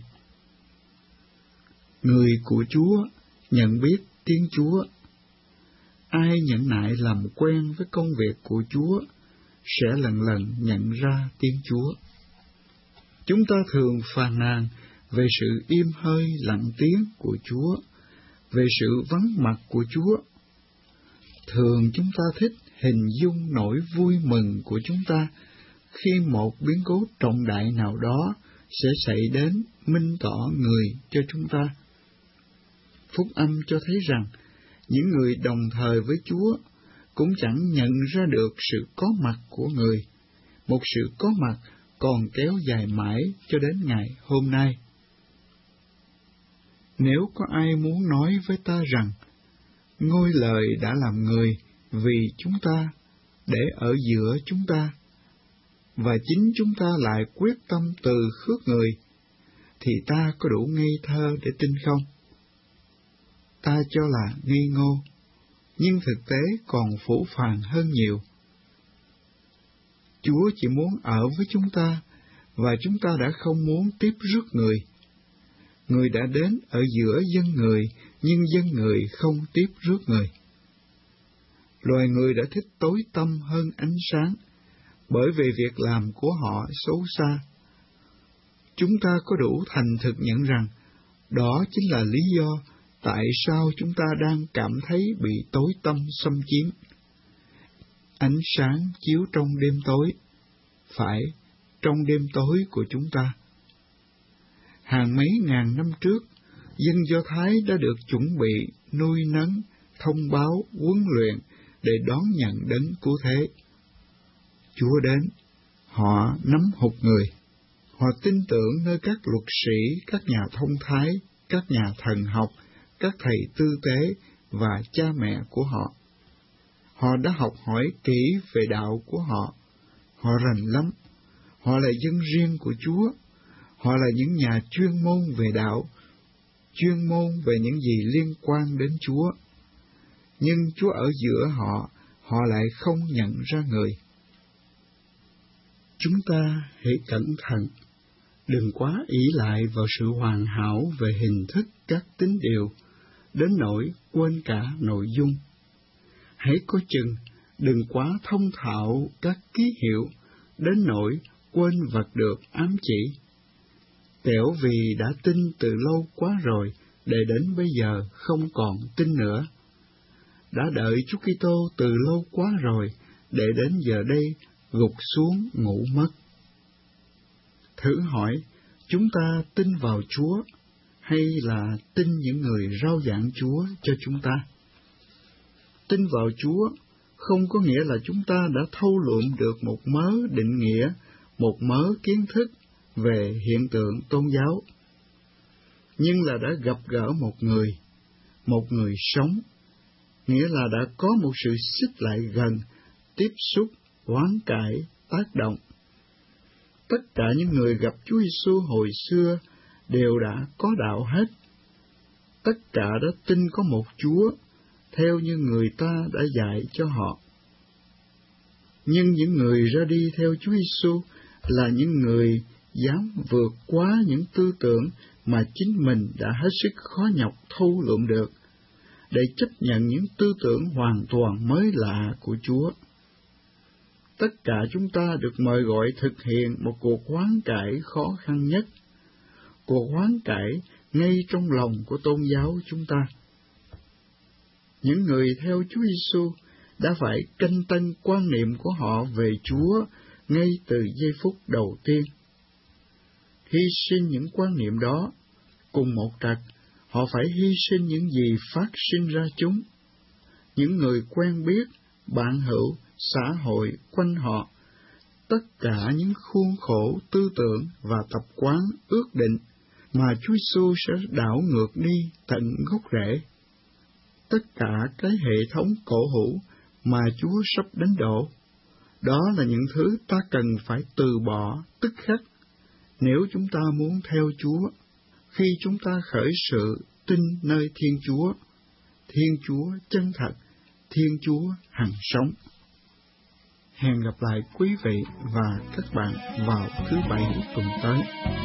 Người của Chúa nhận biết tiếng Chúa. Ai nhẫn nại làm quen với công việc của Chúa sẽ lần lần nhận ra tiếng Chúa. Chúng ta thường phàn nàn về sự im hơi lặng tiếng của Chúa, về sự vắng mặt của Chúa. Thường chúng ta thích hình dung nỗi vui mừng của chúng ta khi một biến cố trọng đại nào đó sẽ xảy đến minh tỏ người cho chúng ta. Phúc âm cho thấy rằng, những người đồng thời với Chúa cũng chẳng nhận ra được sự có mặt của người, một sự có mặt còn kéo dài mãi cho đến ngày hôm nay. Nếu có ai muốn nói với ta rằng, ngôi lời đã làm người vì chúng ta, để ở giữa chúng ta, và chính chúng ta lại quyết tâm từ khước người, thì ta có đủ ngây thơ để tin không? Ta cho là ngây ngô, nhưng thực tế còn phũ phàng hơn nhiều. Chúa chỉ muốn ở với chúng ta, và chúng ta đã không muốn tiếp rước người. Người đã đến ở giữa dân người, nhưng dân người không tiếp rước người. Loài người đã thích tối tăm hơn ánh sáng, bởi vì việc làm của họ xấu xa. Chúng ta có đủ thành thực nhận rằng, đó chính là lý do tại sao chúng ta đang cảm thấy bị tối tăm xâm chiếm. Ánh sáng chiếu trong đêm tối, phải trong đêm tối của chúng ta. Hàng mấy ngàn năm trước, dân Do Thái đã được chuẩn bị, nuôi nấng, thông báo, huấn luyện để đón nhận đấng cứu thế. Chúa đến, họ nắm hụt người. Họ tin tưởng nơi các luật sĩ, các nhà thông thái, các nhà thần học, các thầy tư tế và cha mẹ của họ. Họ đã học hỏi kỹ về đạo của họ. Họ rành lắm. Họ là dân riêng của Chúa. Họ là những nhà chuyên môn về đạo, chuyên môn về những gì liên quan đến Chúa. Nhưng Chúa ở giữa họ, họ lại không nhận ra người. Chúng ta hãy cẩn thận, đừng quá ỷ lại vào sự hoàn hảo về hình thức các tín điều, đến nỗi quên cả nội dung. Hãy có chừng, đừng quá thông thạo các ký hiệu, đến nỗi quên vật được ám chỉ. Kẻo vì đã tin từ lâu quá rồi, để đến bây giờ không còn tin nữa. Đã đợi Chúa Kitô từ lâu quá rồi, để đến giờ đây gục xuống ngủ mất. Thử hỏi, chúng ta tin vào Chúa, hay là tin những người rao giảng Chúa cho chúng ta? Tin vào Chúa không có nghĩa là chúng ta đã thâu lượm được một mớ định nghĩa, một mớ kiến thức về hiện tượng tôn giáo, nhưng là đã gặp gỡ một người, một người sống, nghĩa là đã có một sự xích lại gần, tiếp xúc, hoán cải, tác động. Tất cả những người gặp Chúa Giêsu hồi xưa đều đã có đạo hết. Tất cả đã tin có một Chúa, theo như người ta đã dạy cho họ. Nhưng những người ra đi theo Chúa Giêsu là những người dám vượt qua những tư tưởng mà chính mình đã hết sức khó nhọc thâu lượm được, để chấp nhận những tư tưởng hoàn toàn mới lạ của Chúa. Tất cả chúng ta được mời gọi thực hiện một cuộc hoán cải khó khăn nhất, cuộc hoán cải ngay trong lòng của tôn giáo chúng ta. Những người theo Chúa Giêsu đã phải canh tân quan niệm của họ về Chúa ngay từ giây phút đầu tiên. Hy sinh những quan niệm đó, cùng một trật, họ phải hy sinh những gì phát sinh ra chúng. Những người quen biết, bạn hữu, xã hội quanh họ, tất cả những khuôn khổ tư tưởng và tập quán ước định mà Chúa Giêsu sẽ đảo ngược đi tận gốc rễ. Tất cả cái hệ thống cổ hủ mà Chúa sắp đánh đổ, đó là những thứ ta cần phải từ bỏ tức khắc nếu chúng ta muốn theo Chúa, khi chúng ta khởi sự tin nơi Thiên Chúa, Thiên Chúa chân thật, Thiên Chúa hằng sống. Hẹn gặp lại quý vị và các bạn vào thứ Bảy tuần tới.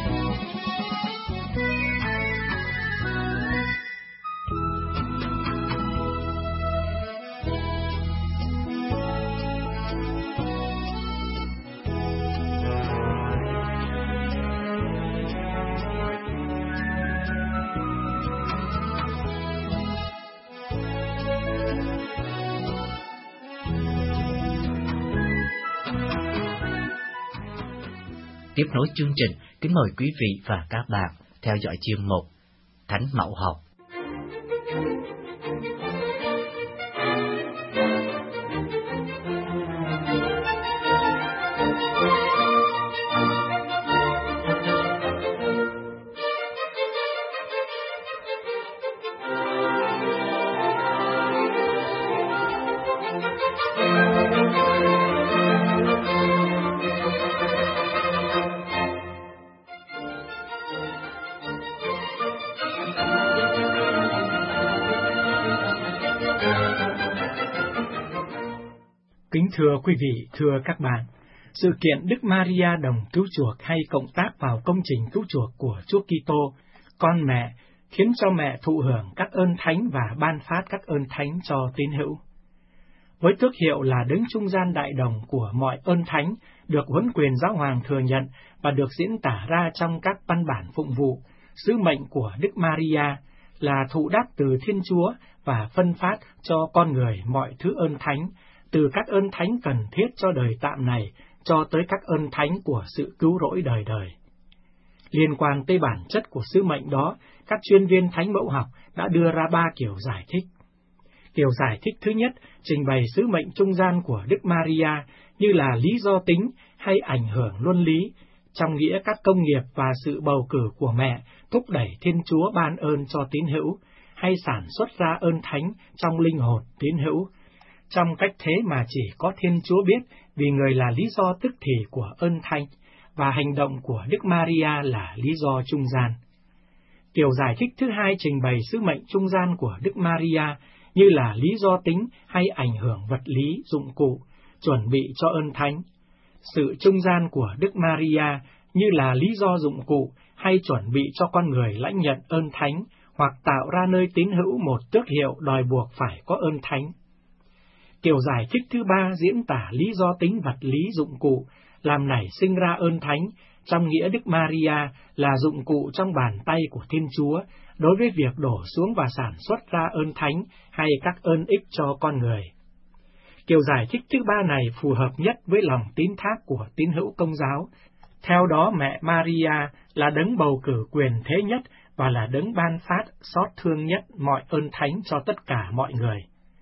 Tiếp nối chương trình, kính mời quý vị và các bạn theo dõi chuyên mục Thánh Mẫu Học. Kính thưa quý vị, thưa các bạn, sự kiện Đức Maria đồng cứu chuộc hay cộng tác vào công trình cứu chuộc của Chúa Kitô, con mẹ, khiến cho mẹ thụ hưởng các ơn thánh và ban phát các ơn thánh cho tín hữu. Với tước hiệu là đấng trung gian đại đồng của mọi ơn thánh, được huấn quyền giáo hoàng thừa nhận và được diễn tả ra trong các văn bản phụng vụ, sứ mệnh của Đức Maria là thụ đáp từ Thiên Chúa và phân phát cho con người mọi thứ ơn thánh, từ các ơn thánh cần thiết cho đời tạm này cho tới các ơn thánh của sự cứu rỗi đời đời. Liên quan tới bản chất của sứ mệnh đó, các chuyên viên thánh mẫu học đã đưa ra ba kiểu giải thích. Kiểu giải thích thứ nhất trình bày sứ mệnh trung gian của Đức Maria như là lý do tính hay ảnh hưởng luân lý, trong nghĩa các công nghiệp và sự bầu cử của mẹ thúc đẩy Thiên Chúa ban ơn cho tín hữu, hay sản xuất ra ơn thánh trong linh hồn tín hữu, trong cách thế mà chỉ có Thiên Chúa biết, vì người là lý do tức thì của ơn thánh, và hành động của Đức Maria là lý do trung gian. Kiểu giải thích thứ hai trình bày sứ mệnh trung gian của Đức Maria như là lý do tính hay ảnh hưởng vật lý, dụng cụ, chuẩn bị cho ơn thánh. Sự trung gian của Đức Maria như là lý do dụng cụ hay chuẩn bị cho con người lãnh nhận ơn thánh, hoặc tạo ra nơi tín hữu một tước hiệu đòi buộc phải có ơn thánh. Kiểu giải thích thứ ba diễn tả lý do tính vật lý dụng cụ, làm nảy sinh ra ơn thánh, trong nghĩa Đức Maria là dụng cụ trong bàn tay của Thiên Chúa, đối với việc đổ xuống và sản xuất ra ơn thánh hay các ơn ích cho con người. Kiểu giải thích thứ ba này phù hợp nhất với lòng tín thác của tín hữu Công giáo. Theo đó, mẹ Maria là đấng bầu cử quyền thế nhất và là đấng ban phát xót thương nhất mọi ơn thánh cho tất cả mọi người.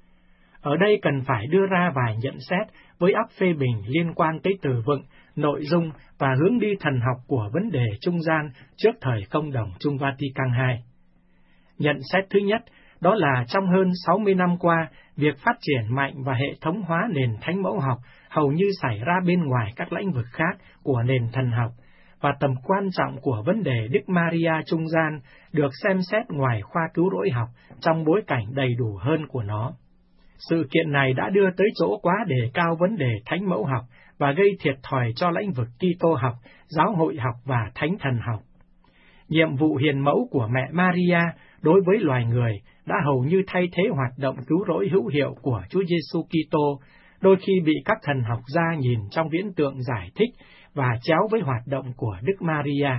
Ở đây cần phải đưa ra vài nhận xét với óc phê bình liên quan tới từ vựng, nội dung và hướng đi thần học của vấn đề trung gian trước thời Công đồng Chung Vatican hai. Nhận xét thứ nhất, đó là trong hơn sáu mươi năm qua, việc phát triển mạnh và hệ thống hóa nền thánh mẫu học hầu như xảy ra bên ngoài các lĩnh vực khác của nền thần học, và tầm quan trọng của vấn đề Đức Maria trung gian được xem xét ngoài khoa cứu rỗi học trong bối cảnh đầy đủ hơn của nó. Sự kiện này đã đưa tới chỗ quá đề cao vấn đề thánh mẫu học và gây thiệt thòi cho lĩnh vực Kitô học, giáo hội học và thánh thần học. Nhiệm vụ hiền mẫu của mẹ Maria đối với loài người đã hầu như thay thế hoạt động cứu rỗi hữu hiệu của Chúa Giêsu Kitô, đôi khi bị các thần học gia nhìn trong viễn tượng giải thích và chéo với hoạt động của Đức Maria.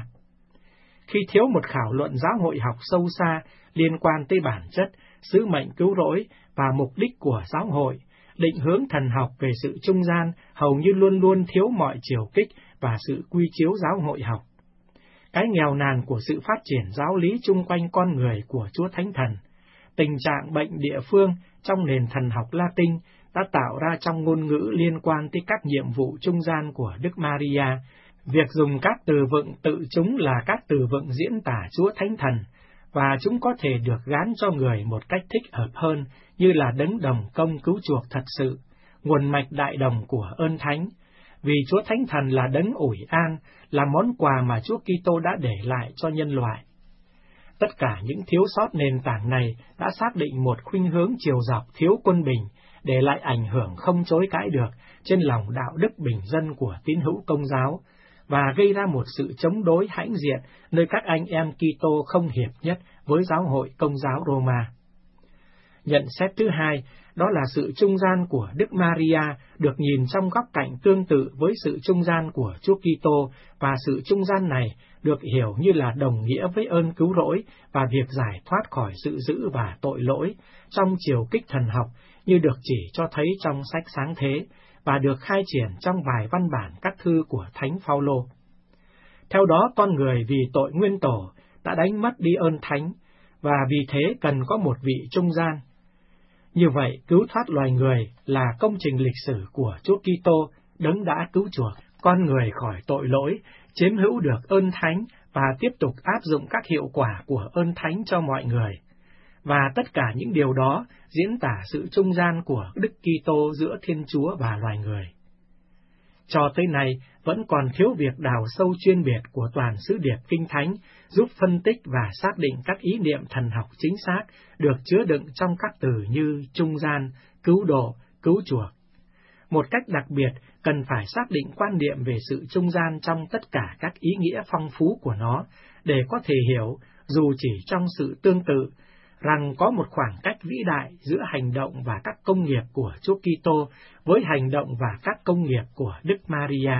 Khi thiếu một khảo luận giáo hội học sâu xa liên quan tới bản chất, sứ mệnh cứu rỗi và mục đích của giáo hội, định hướng thần học về sự trung gian hầu như luôn luôn thiếu mọi chiều kích và sự quy chiếu giáo hội học. Cái nghèo nàn của sự phát triển giáo lý chung quanh con người của Chúa Thánh Thần, tình trạng bệnh địa phương trong nền thần học Latin đã tạo ra trong ngôn ngữ liên quan tới các nhiệm vụ trung gian của Đức Maria, việc dùng các từ vựng tự chúng là các từ vựng diễn tả Chúa Thánh Thần, và chúng có thể được gán cho người một cách thích hợp hơn như là đấng đồng công cứu chuộc thật sự, nguồn mạch đại đồng của ơn thánh, vì Chúa Thánh Thần là đấng ủi an, là món quà mà Chúa Kitô đã để lại cho nhân loại. Tất cả những thiếu sót nền tảng này đã xác định một khuynh hướng chiều dọc thiếu quân bình, để lại ảnh hưởng không chối cãi được trên lòng đạo đức bình dân của tín hữu Công giáo, và gây ra một sự chống đối hãnh diện nơi các anh em Kitô không hiệp nhất với giáo hội Công giáo Roma. Nhận xét thứ hai, đó là sự trung gian của Đức Maria được nhìn trong góc cạnh tương tự với sự trung gian của Chúa Kitô, và sự trung gian này được hiểu như là đồng nghĩa với ơn cứu rỗi và việc giải thoát khỏi sự dữ và tội lỗi trong chiều kích thần học, như được chỉ cho thấy trong sách Sáng Thế và được khai triển trong vài văn bản các thư của Thánh Phaolô. Theo đó, con người vì tội nguyên tổ đã đánh mất đi ơn thánh, và vì thế cần có một vị trung gian. Như vậy, cứu thoát loài người là công trình lịch sử của Chúa Kitô, đấng đã cứu chuộc con người khỏi tội lỗi, chiếm hữu được ơn thánh và tiếp tục áp dụng các hiệu quả của ơn thánh cho mọi người. Và tất cả những điều đó diễn tả sự trung gian của Đức Kitô giữa Thiên Chúa và loài người. Cho tới nay, vẫn còn thiếu việc đào sâu chuyên biệt của toàn sứ điệp Kinh Thánh, giúp phân tích và xác định các ý niệm thần học chính xác được chứa đựng trong các từ như trung gian, cứu độ, cứu chuộc. Một cách đặc biệt, cần phải xác định quan niệm về sự trung gian trong tất cả các ý nghĩa phong phú của nó, để có thể hiểu, dù chỉ trong sự tương tự, rằng có một khoảng cách vĩ đại giữa hành động và các công nghiệp của Chúa Kitô với hành động và các công nghiệp của Đức Maria.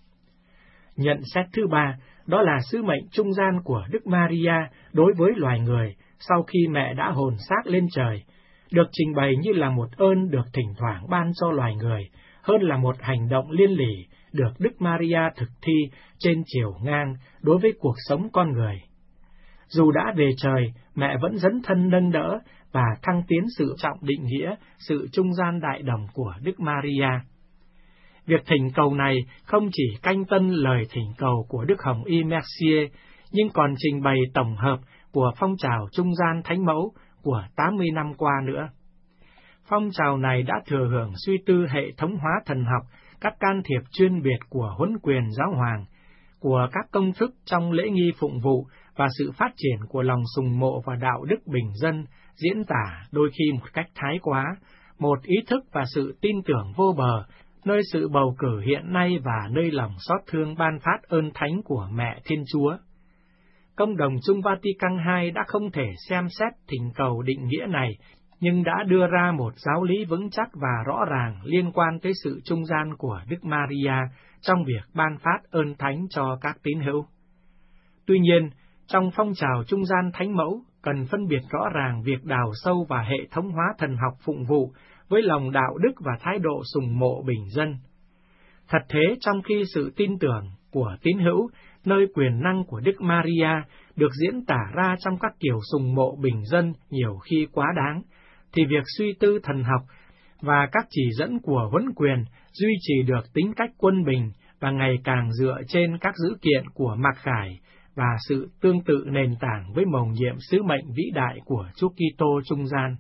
Nhận xét thứ ba, đó là sứ mệnh trung gian của Đức Maria đối với loài người sau khi mẹ đã hồn xác lên trời, được trình bày như là một ơn được thỉnh thoảng ban cho loài người, hơn là một hành động liên lỉ được Đức Maria thực thi trên chiều ngang đối với cuộc sống con người. Dù đã về trời, mẹ vẫn dấn thân nâng đỡ và thăng tiến sự trọng định nghĩa, sự trung gian đại đồng của Đức Maria. Việc thỉnh cầu này không chỉ canh tân lời thỉnh cầu của Đức Hồng Y Mercier, nhưng còn trình bày tổng hợp của phong trào trung gian thánh mẫu của tám mươi năm qua nữa. Phong trào này đã thừa hưởng suy tư hệ thống hóa thần học, các can thiệp chuyên biệt của huấn quyền giáo hoàng, của các công thức trong lễ nghi phụng vụ và sự phát triển của lòng sùng mộ và đạo đức bình dân, diễn tả đôi khi một cách thái quá, một ý thức và sự tin tưởng vô bờ, nơi sự bầu cử hiện nay và nơi lòng xót thương ban phát ơn thánh của Mẹ Thiên Chúa. Công đồng chung Vatican hai đã không thể xem xét thỉnh cầu định nghĩa này, nhưng đã đưa ra một giáo lý vững chắc và rõ ràng liên quan tới sự trung gian của Đức Maria trong việc ban phát ơn thánh cho các tín hữu. Tuy nhiên, trong phong trào trung gian thánh mẫu, cần phân biệt rõ ràng việc đào sâu và hệ thống hóa thần học phụng vụ với lòng đạo đức và thái độ sùng mộ bình dân. Thật thế, trong khi sự tin tưởng của tín hữu, nơi quyền năng của Đức Maria được diễn tả ra trong các kiểu sùng mộ bình dân nhiều khi quá đáng, thì việc suy tư thần học và các chỉ dẫn của huấn quyền duy trì được tính cách quân bình và ngày càng dựa trên các dữ kiện của mặc khải và sự tương tự nền tảng với mầu nhiệm sứ mệnh vĩ đại của Chúa Kitô trung gian.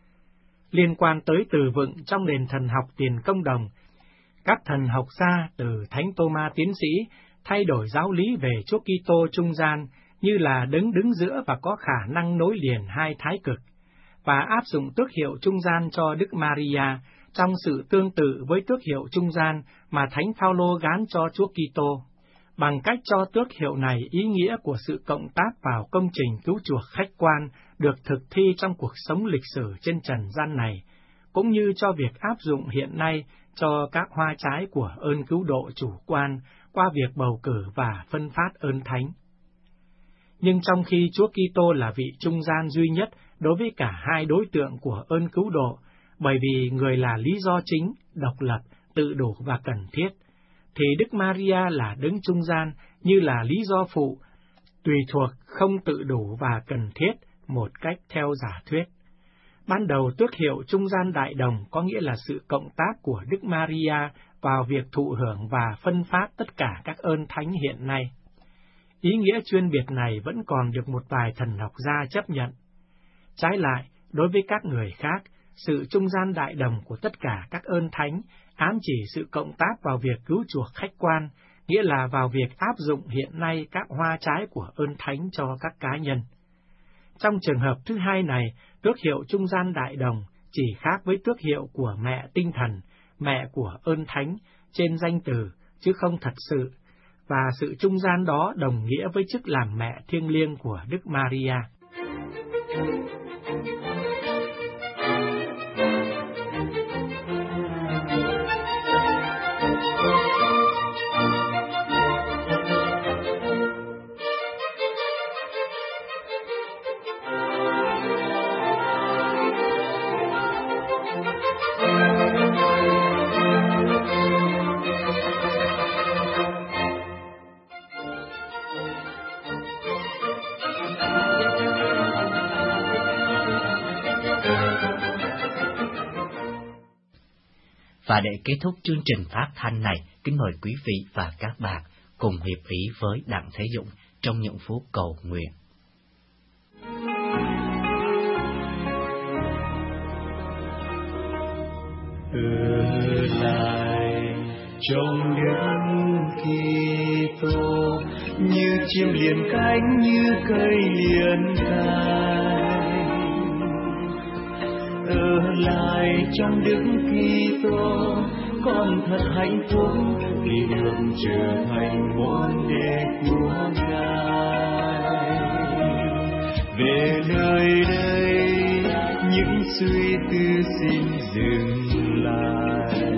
Liên quan tới từ vựng trong nền thần học tiền công đồng, các thần học gia từ Thánh Tô-ma tiến sĩ thay đổi giáo lý về Chúa Kitô trung gian như là đấng đứng giữa và có khả năng nối liền hai thái cực, và áp dụng tước hiệu trung gian cho Đức Maria trong sự tương tự với tước hiệu trung gian mà Thánh Phao-lô gán cho Chúa Kitô. Bằng cách cho tước hiệu này, ý nghĩa của sự cộng tác vào công trình cứu chuộc khách quan được thực thi trong cuộc sống lịch sử trên trần gian này, cũng như cho việc áp dụng hiện nay cho các hoa trái của ơn cứu độ chủ quan qua việc bầu cử và phân phát ơn thánh. Nhưng trong khi Chúa Kitô là vị trung gian duy nhất đối với cả hai đối tượng của ơn cứu độ, bởi vì người là lý do chính, độc lập, tự đủ và cần thiết, thì Đức Maria là đấng trung gian như là lý do phụ, tùy thuộc, không tự đủ và cần thiết, một cách theo giả thuyết. Ban đầu tước hiệu trung gian đại đồng có nghĩa là sự cộng tác của Đức Maria vào việc thụ hưởng và phân phát tất cả các ơn thánh hiện nay. Ý nghĩa chuyên biệt này vẫn còn được một vài thần học gia chấp nhận. Trái lại, đối với các người khác, sự trung gian đại đồng của tất cả các ơn thánh ám chỉ sự cộng tác vào việc cứu chuộc khách quan, nghĩa là vào việc áp dụng hiện nay các hoa trái của ơn thánh cho các cá nhân. Trong trường hợp thứ hai này, tước hiệu trung gian đại đồng chỉ khác với tước hiệu của mẹ tinh thần, mẹ của ơn thánh, trên danh từ, chứ không thật sự, và sự trung gian đó đồng nghĩa với chức làm mẹ thiêng liêng của Đức Maria. Và để kết thúc chương trình phát thanh này, kính mời quý vị và các bạn cùng hiệp ý với Đặng Thế Dũng trong những phút cầu nguyện. Ở lại trong Đức Kitô, như chim liền cánh, như cây liền cánh. Ở lại trong Đức Kitô, con thật hạnh phúc vì được trở thành môn đệ của Ngài. Về nơi đây, những suy tư xin dừng lại,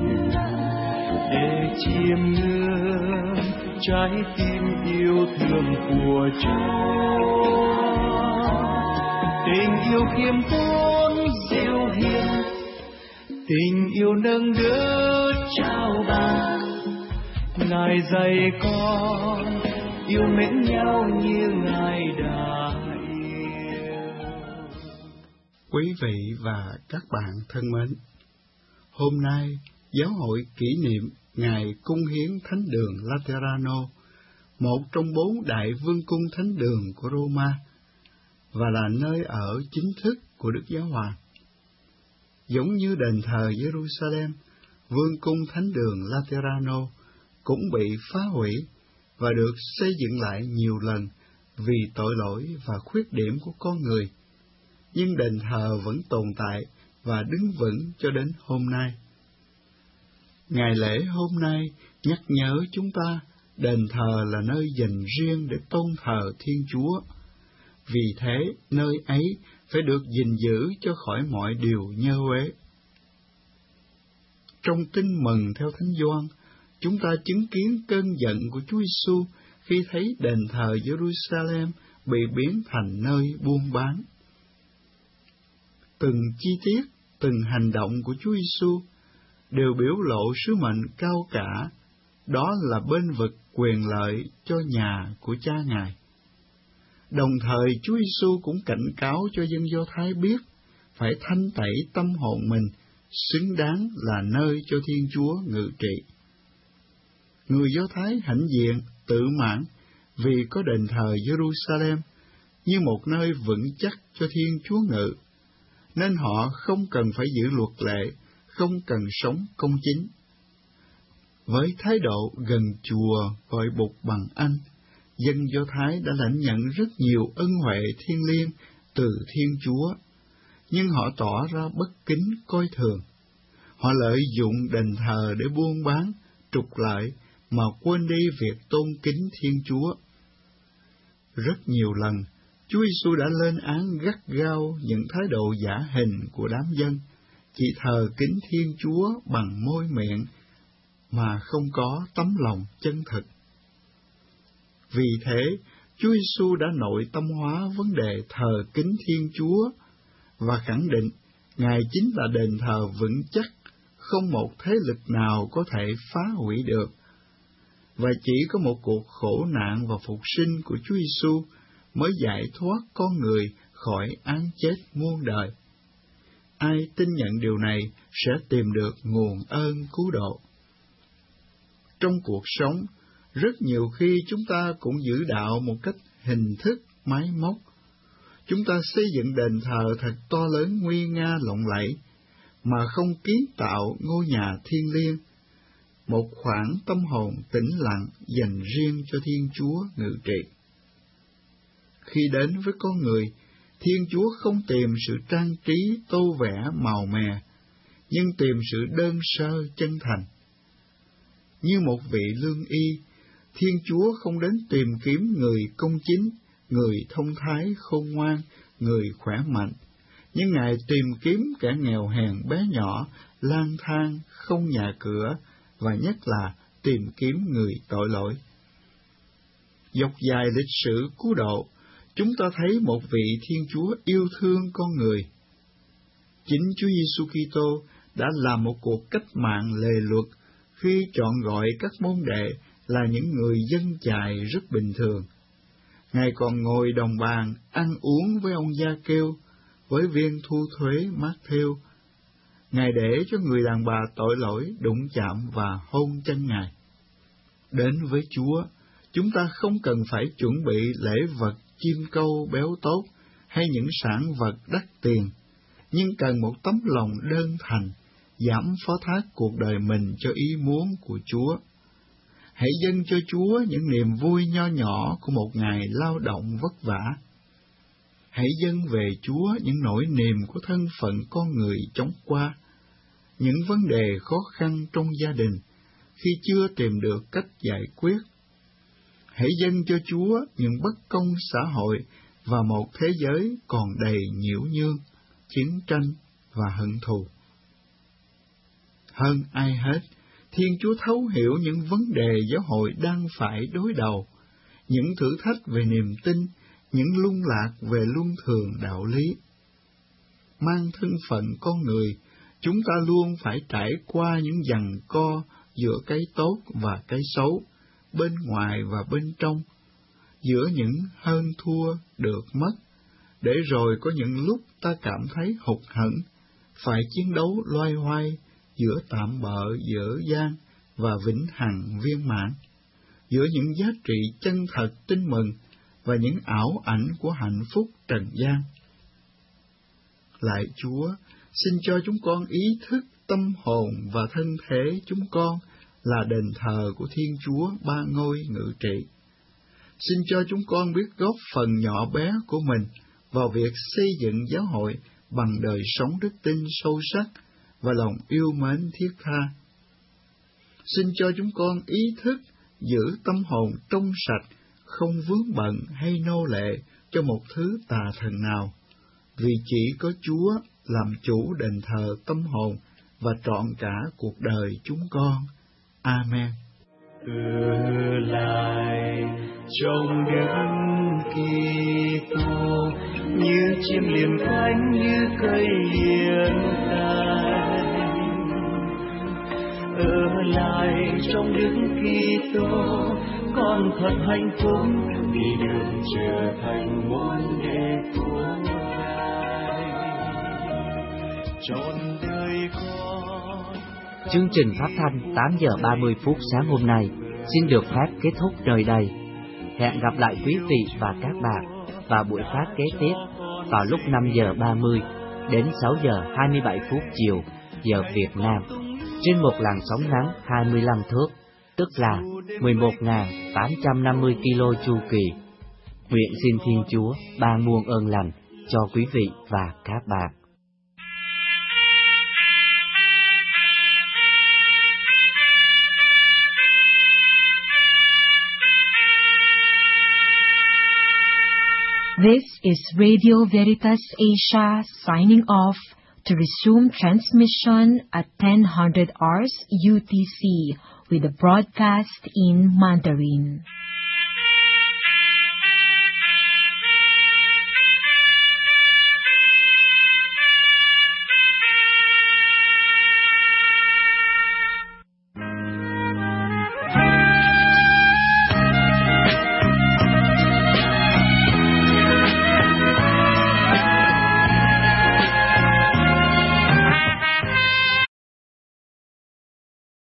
để chiêm ngưỡng trái tim yêu thương của Chúa. Tình yêu khiêm tốn dịu hiền, tình yêu nâng đỡ trao ban, Ngài dạy con yêu mến nhau như Ngài đã yêu. Quý vị và các bạn thân mến, hôm nay giáo hội kỷ niệm ngày cung hiến thánh đường Laterano, một trong bốn đại vương cung thánh đường của Roma, và là nơi ở chính thức của Đức Giáo Hoàng. Giống như đền thờ Jerusalem, vương cung thánh đường Laterano cũng bị phá hủy và được xây dựng lại nhiều lần vì tội lỗi và khuyết điểm của con người, nhưng đền thờ vẫn tồn tại và đứng vững cho đến hôm nay. Ngày lễ hôm nay nhắc nhớ chúng ta đền thờ là nơi dành riêng để tôn thờ Thiên Chúa. Vì thế, nơi ấy phải được gìn giữ cho khỏi mọi điều nhơ uế. Trong Tin Mừng theo Thánh Gioan, chúng ta chứng kiến cơn giận của Chúa Giêsu khi thấy đền thờ Jerusalem bị biến thành nơi buôn bán. Từng chi tiết, từng hành động của Chúa Giêsu đều biểu lộ sứ mệnh cao cả, đó là bênh vực quyền lợi cho nhà của Cha Ngài. Đồng thời, Chúa Giêsu cũng cảnh cáo cho dân Do Thái biết phải thanh tẩy tâm hồn mình, xứng đáng là nơi cho Thiên Chúa ngự trị. Người Do Thái hãnh diện, tự mãn vì có đền thờ Jerusalem như một nơi vững chắc cho Thiên Chúa ngự, nên họ không cần phải giữ luật lệ, không cần sống công chính. Với thái độ gần chùa gọi bục bằng anh, dân Do Thái đã lãnh nhận rất nhiều ân huệ thiêng liêng từ Thiên Chúa, nhưng họ tỏ ra bất kính coi thường. Họ lợi dụng đền thờ để buôn bán, trục lợi, mà quên đi việc tôn kính Thiên Chúa. Rất nhiều lần, Chúa Giêsu đã lên án gắt gao những thái độ giả hình của đám dân, chỉ thờ kính Thiên Chúa bằng môi miệng, mà không có tấm lòng chân thực. Vì thế, Chúa Giêsu đã nội tâm hóa vấn đề thờ kính Thiên Chúa và khẳng định Ngài chính là đền thờ vững chắc, không một thế lực nào có thể phá hủy được. Và chỉ có một cuộc khổ nạn và phục sinh của Chúa Giêsu mới giải thoát con người khỏi án chết muôn đời. Ai tin nhận điều này sẽ tìm được nguồn ơn cứu độ. Trong cuộc sống, rất nhiều khi chúng ta cũng giữ đạo một cách hình thức, máy móc. Chúng ta xây dựng đền thờ thật to lớn nguy nga lộng lẫy, mà không kiến tạo ngôi nhà thiêng liêng, một khoảng tâm hồn tĩnh lặng dành riêng cho Thiên Chúa ngự trị. Khi đến với con người, Thiên Chúa không tìm sự trang trí tô vẽ màu mè, nhưng tìm sự đơn sơ chân thành. Như một vị lương y, Thiên Chúa không đến tìm kiếm người công chính, người thông thái khôn ngoan, người khỏe mạnh, nhưng Ngài tìm kiếm kẻ nghèo hèn bé nhỏ, lang thang, không nhà cửa, và nhất là tìm kiếm người tội lỗi. Dọc dài lịch sử cứu độ, chúng ta thấy một vị Thiên Chúa yêu thương con người. Chính Chúa Giêsu Kitô đã làm một cuộc cách mạng lề luật khi chọn gọi các môn đệ là những người dân chài rất bình thường. Ngài còn ngồi đồng bàn ăn uống với ông Gia Kêu, với viên thu thuế Mát-thêu. Ngài để cho người đàn bà tội lỗi đụng chạm và hôn chân Ngài. Đến với Chúa, chúng ta không cần phải chuẩn bị lễ vật chim câu béo tốt hay những sản vật đắt tiền, nhưng cần một tấm lòng đơn thành, dám phó thác cuộc đời mình cho ý muốn của Chúa. Hãy dâng cho Chúa những niềm vui nho nhỏ của một ngày lao động vất vả. Hãy dâng về Chúa những nỗi niềm của thân phận con người chóng qua, những vấn đề khó khăn trong gia đình khi chưa tìm được cách giải quyết. Hãy dâng cho Chúa những bất công xã hội và một thế giới còn đầy nhiễu nhương, chiến tranh và hận thù. Hơn ai hết, Thiên Chúa thấu hiểu những vấn đề giáo hội đang phải đối đầu, những thử thách về niềm tin, những lung lạc về luân thường đạo lý. Mang thân phận con người, chúng ta luôn phải trải qua những giằng co giữa cái tốt và cái xấu, bên ngoài và bên trong, giữa những hơn thua được mất, để rồi có những lúc ta cảm thấy hụt hẫng, phải chiến đấu loay hoay giữa tạm bợ dở dang và vĩnh hằng viên mãn, giữa những giá trị chân thật tin mừng và những ảo ảnh của hạnh phúc trần gian. Lạy Chúa, xin cho chúng con ý thức tâm hồn và thân thể chúng con là đền thờ của Thiên Chúa ba ngôi ngự trị. Xin cho chúng con biết góp phần nhỏ bé của mình vào việc xây dựng giáo hội bằng đời sống đức tin sâu sắc và lòng yêu mến thiết tha. Xin cho chúng con ý thức giữ tâm hồn trong sạch, không vướng bận hay nô lệ cho một thứ tà thần nào, vì chỉ có Chúa làm chủ đền thờ tâm hồn và trọn cả cuộc đời chúng con. Amen. Ở lại trong Đức Kitô, như chim liềm cánh, như cây hiền cánh. Ở lại trong Đức Kitô, con thật hạnh phúc vì được trở thành môn đệ của Ngài. Trọn đời con. Chương trình phát thanh tám giờ ba mươi phút sáng hôm nay xin được phép kết thúc nơi đây. Hẹn gặp lại quý vị và các bạn vào buổi phát kế tiếp vào lúc năm giờ ba mươi đến sáu giờ hai mươi bảy phút chiều giờ Việt Nam trên một làn sóng ngắn hai mươi lăm thước, tức là mười một nghìn tám trăm năm mươi ki lô chu kỳ. Nguyện xin Thiên Chúa ban muôn ơn lành cho quý vị và các bạn. This is Radio Veritas Asia signing off to resume transmission at ten hundred hours U T C with a broadcast in Mandarin.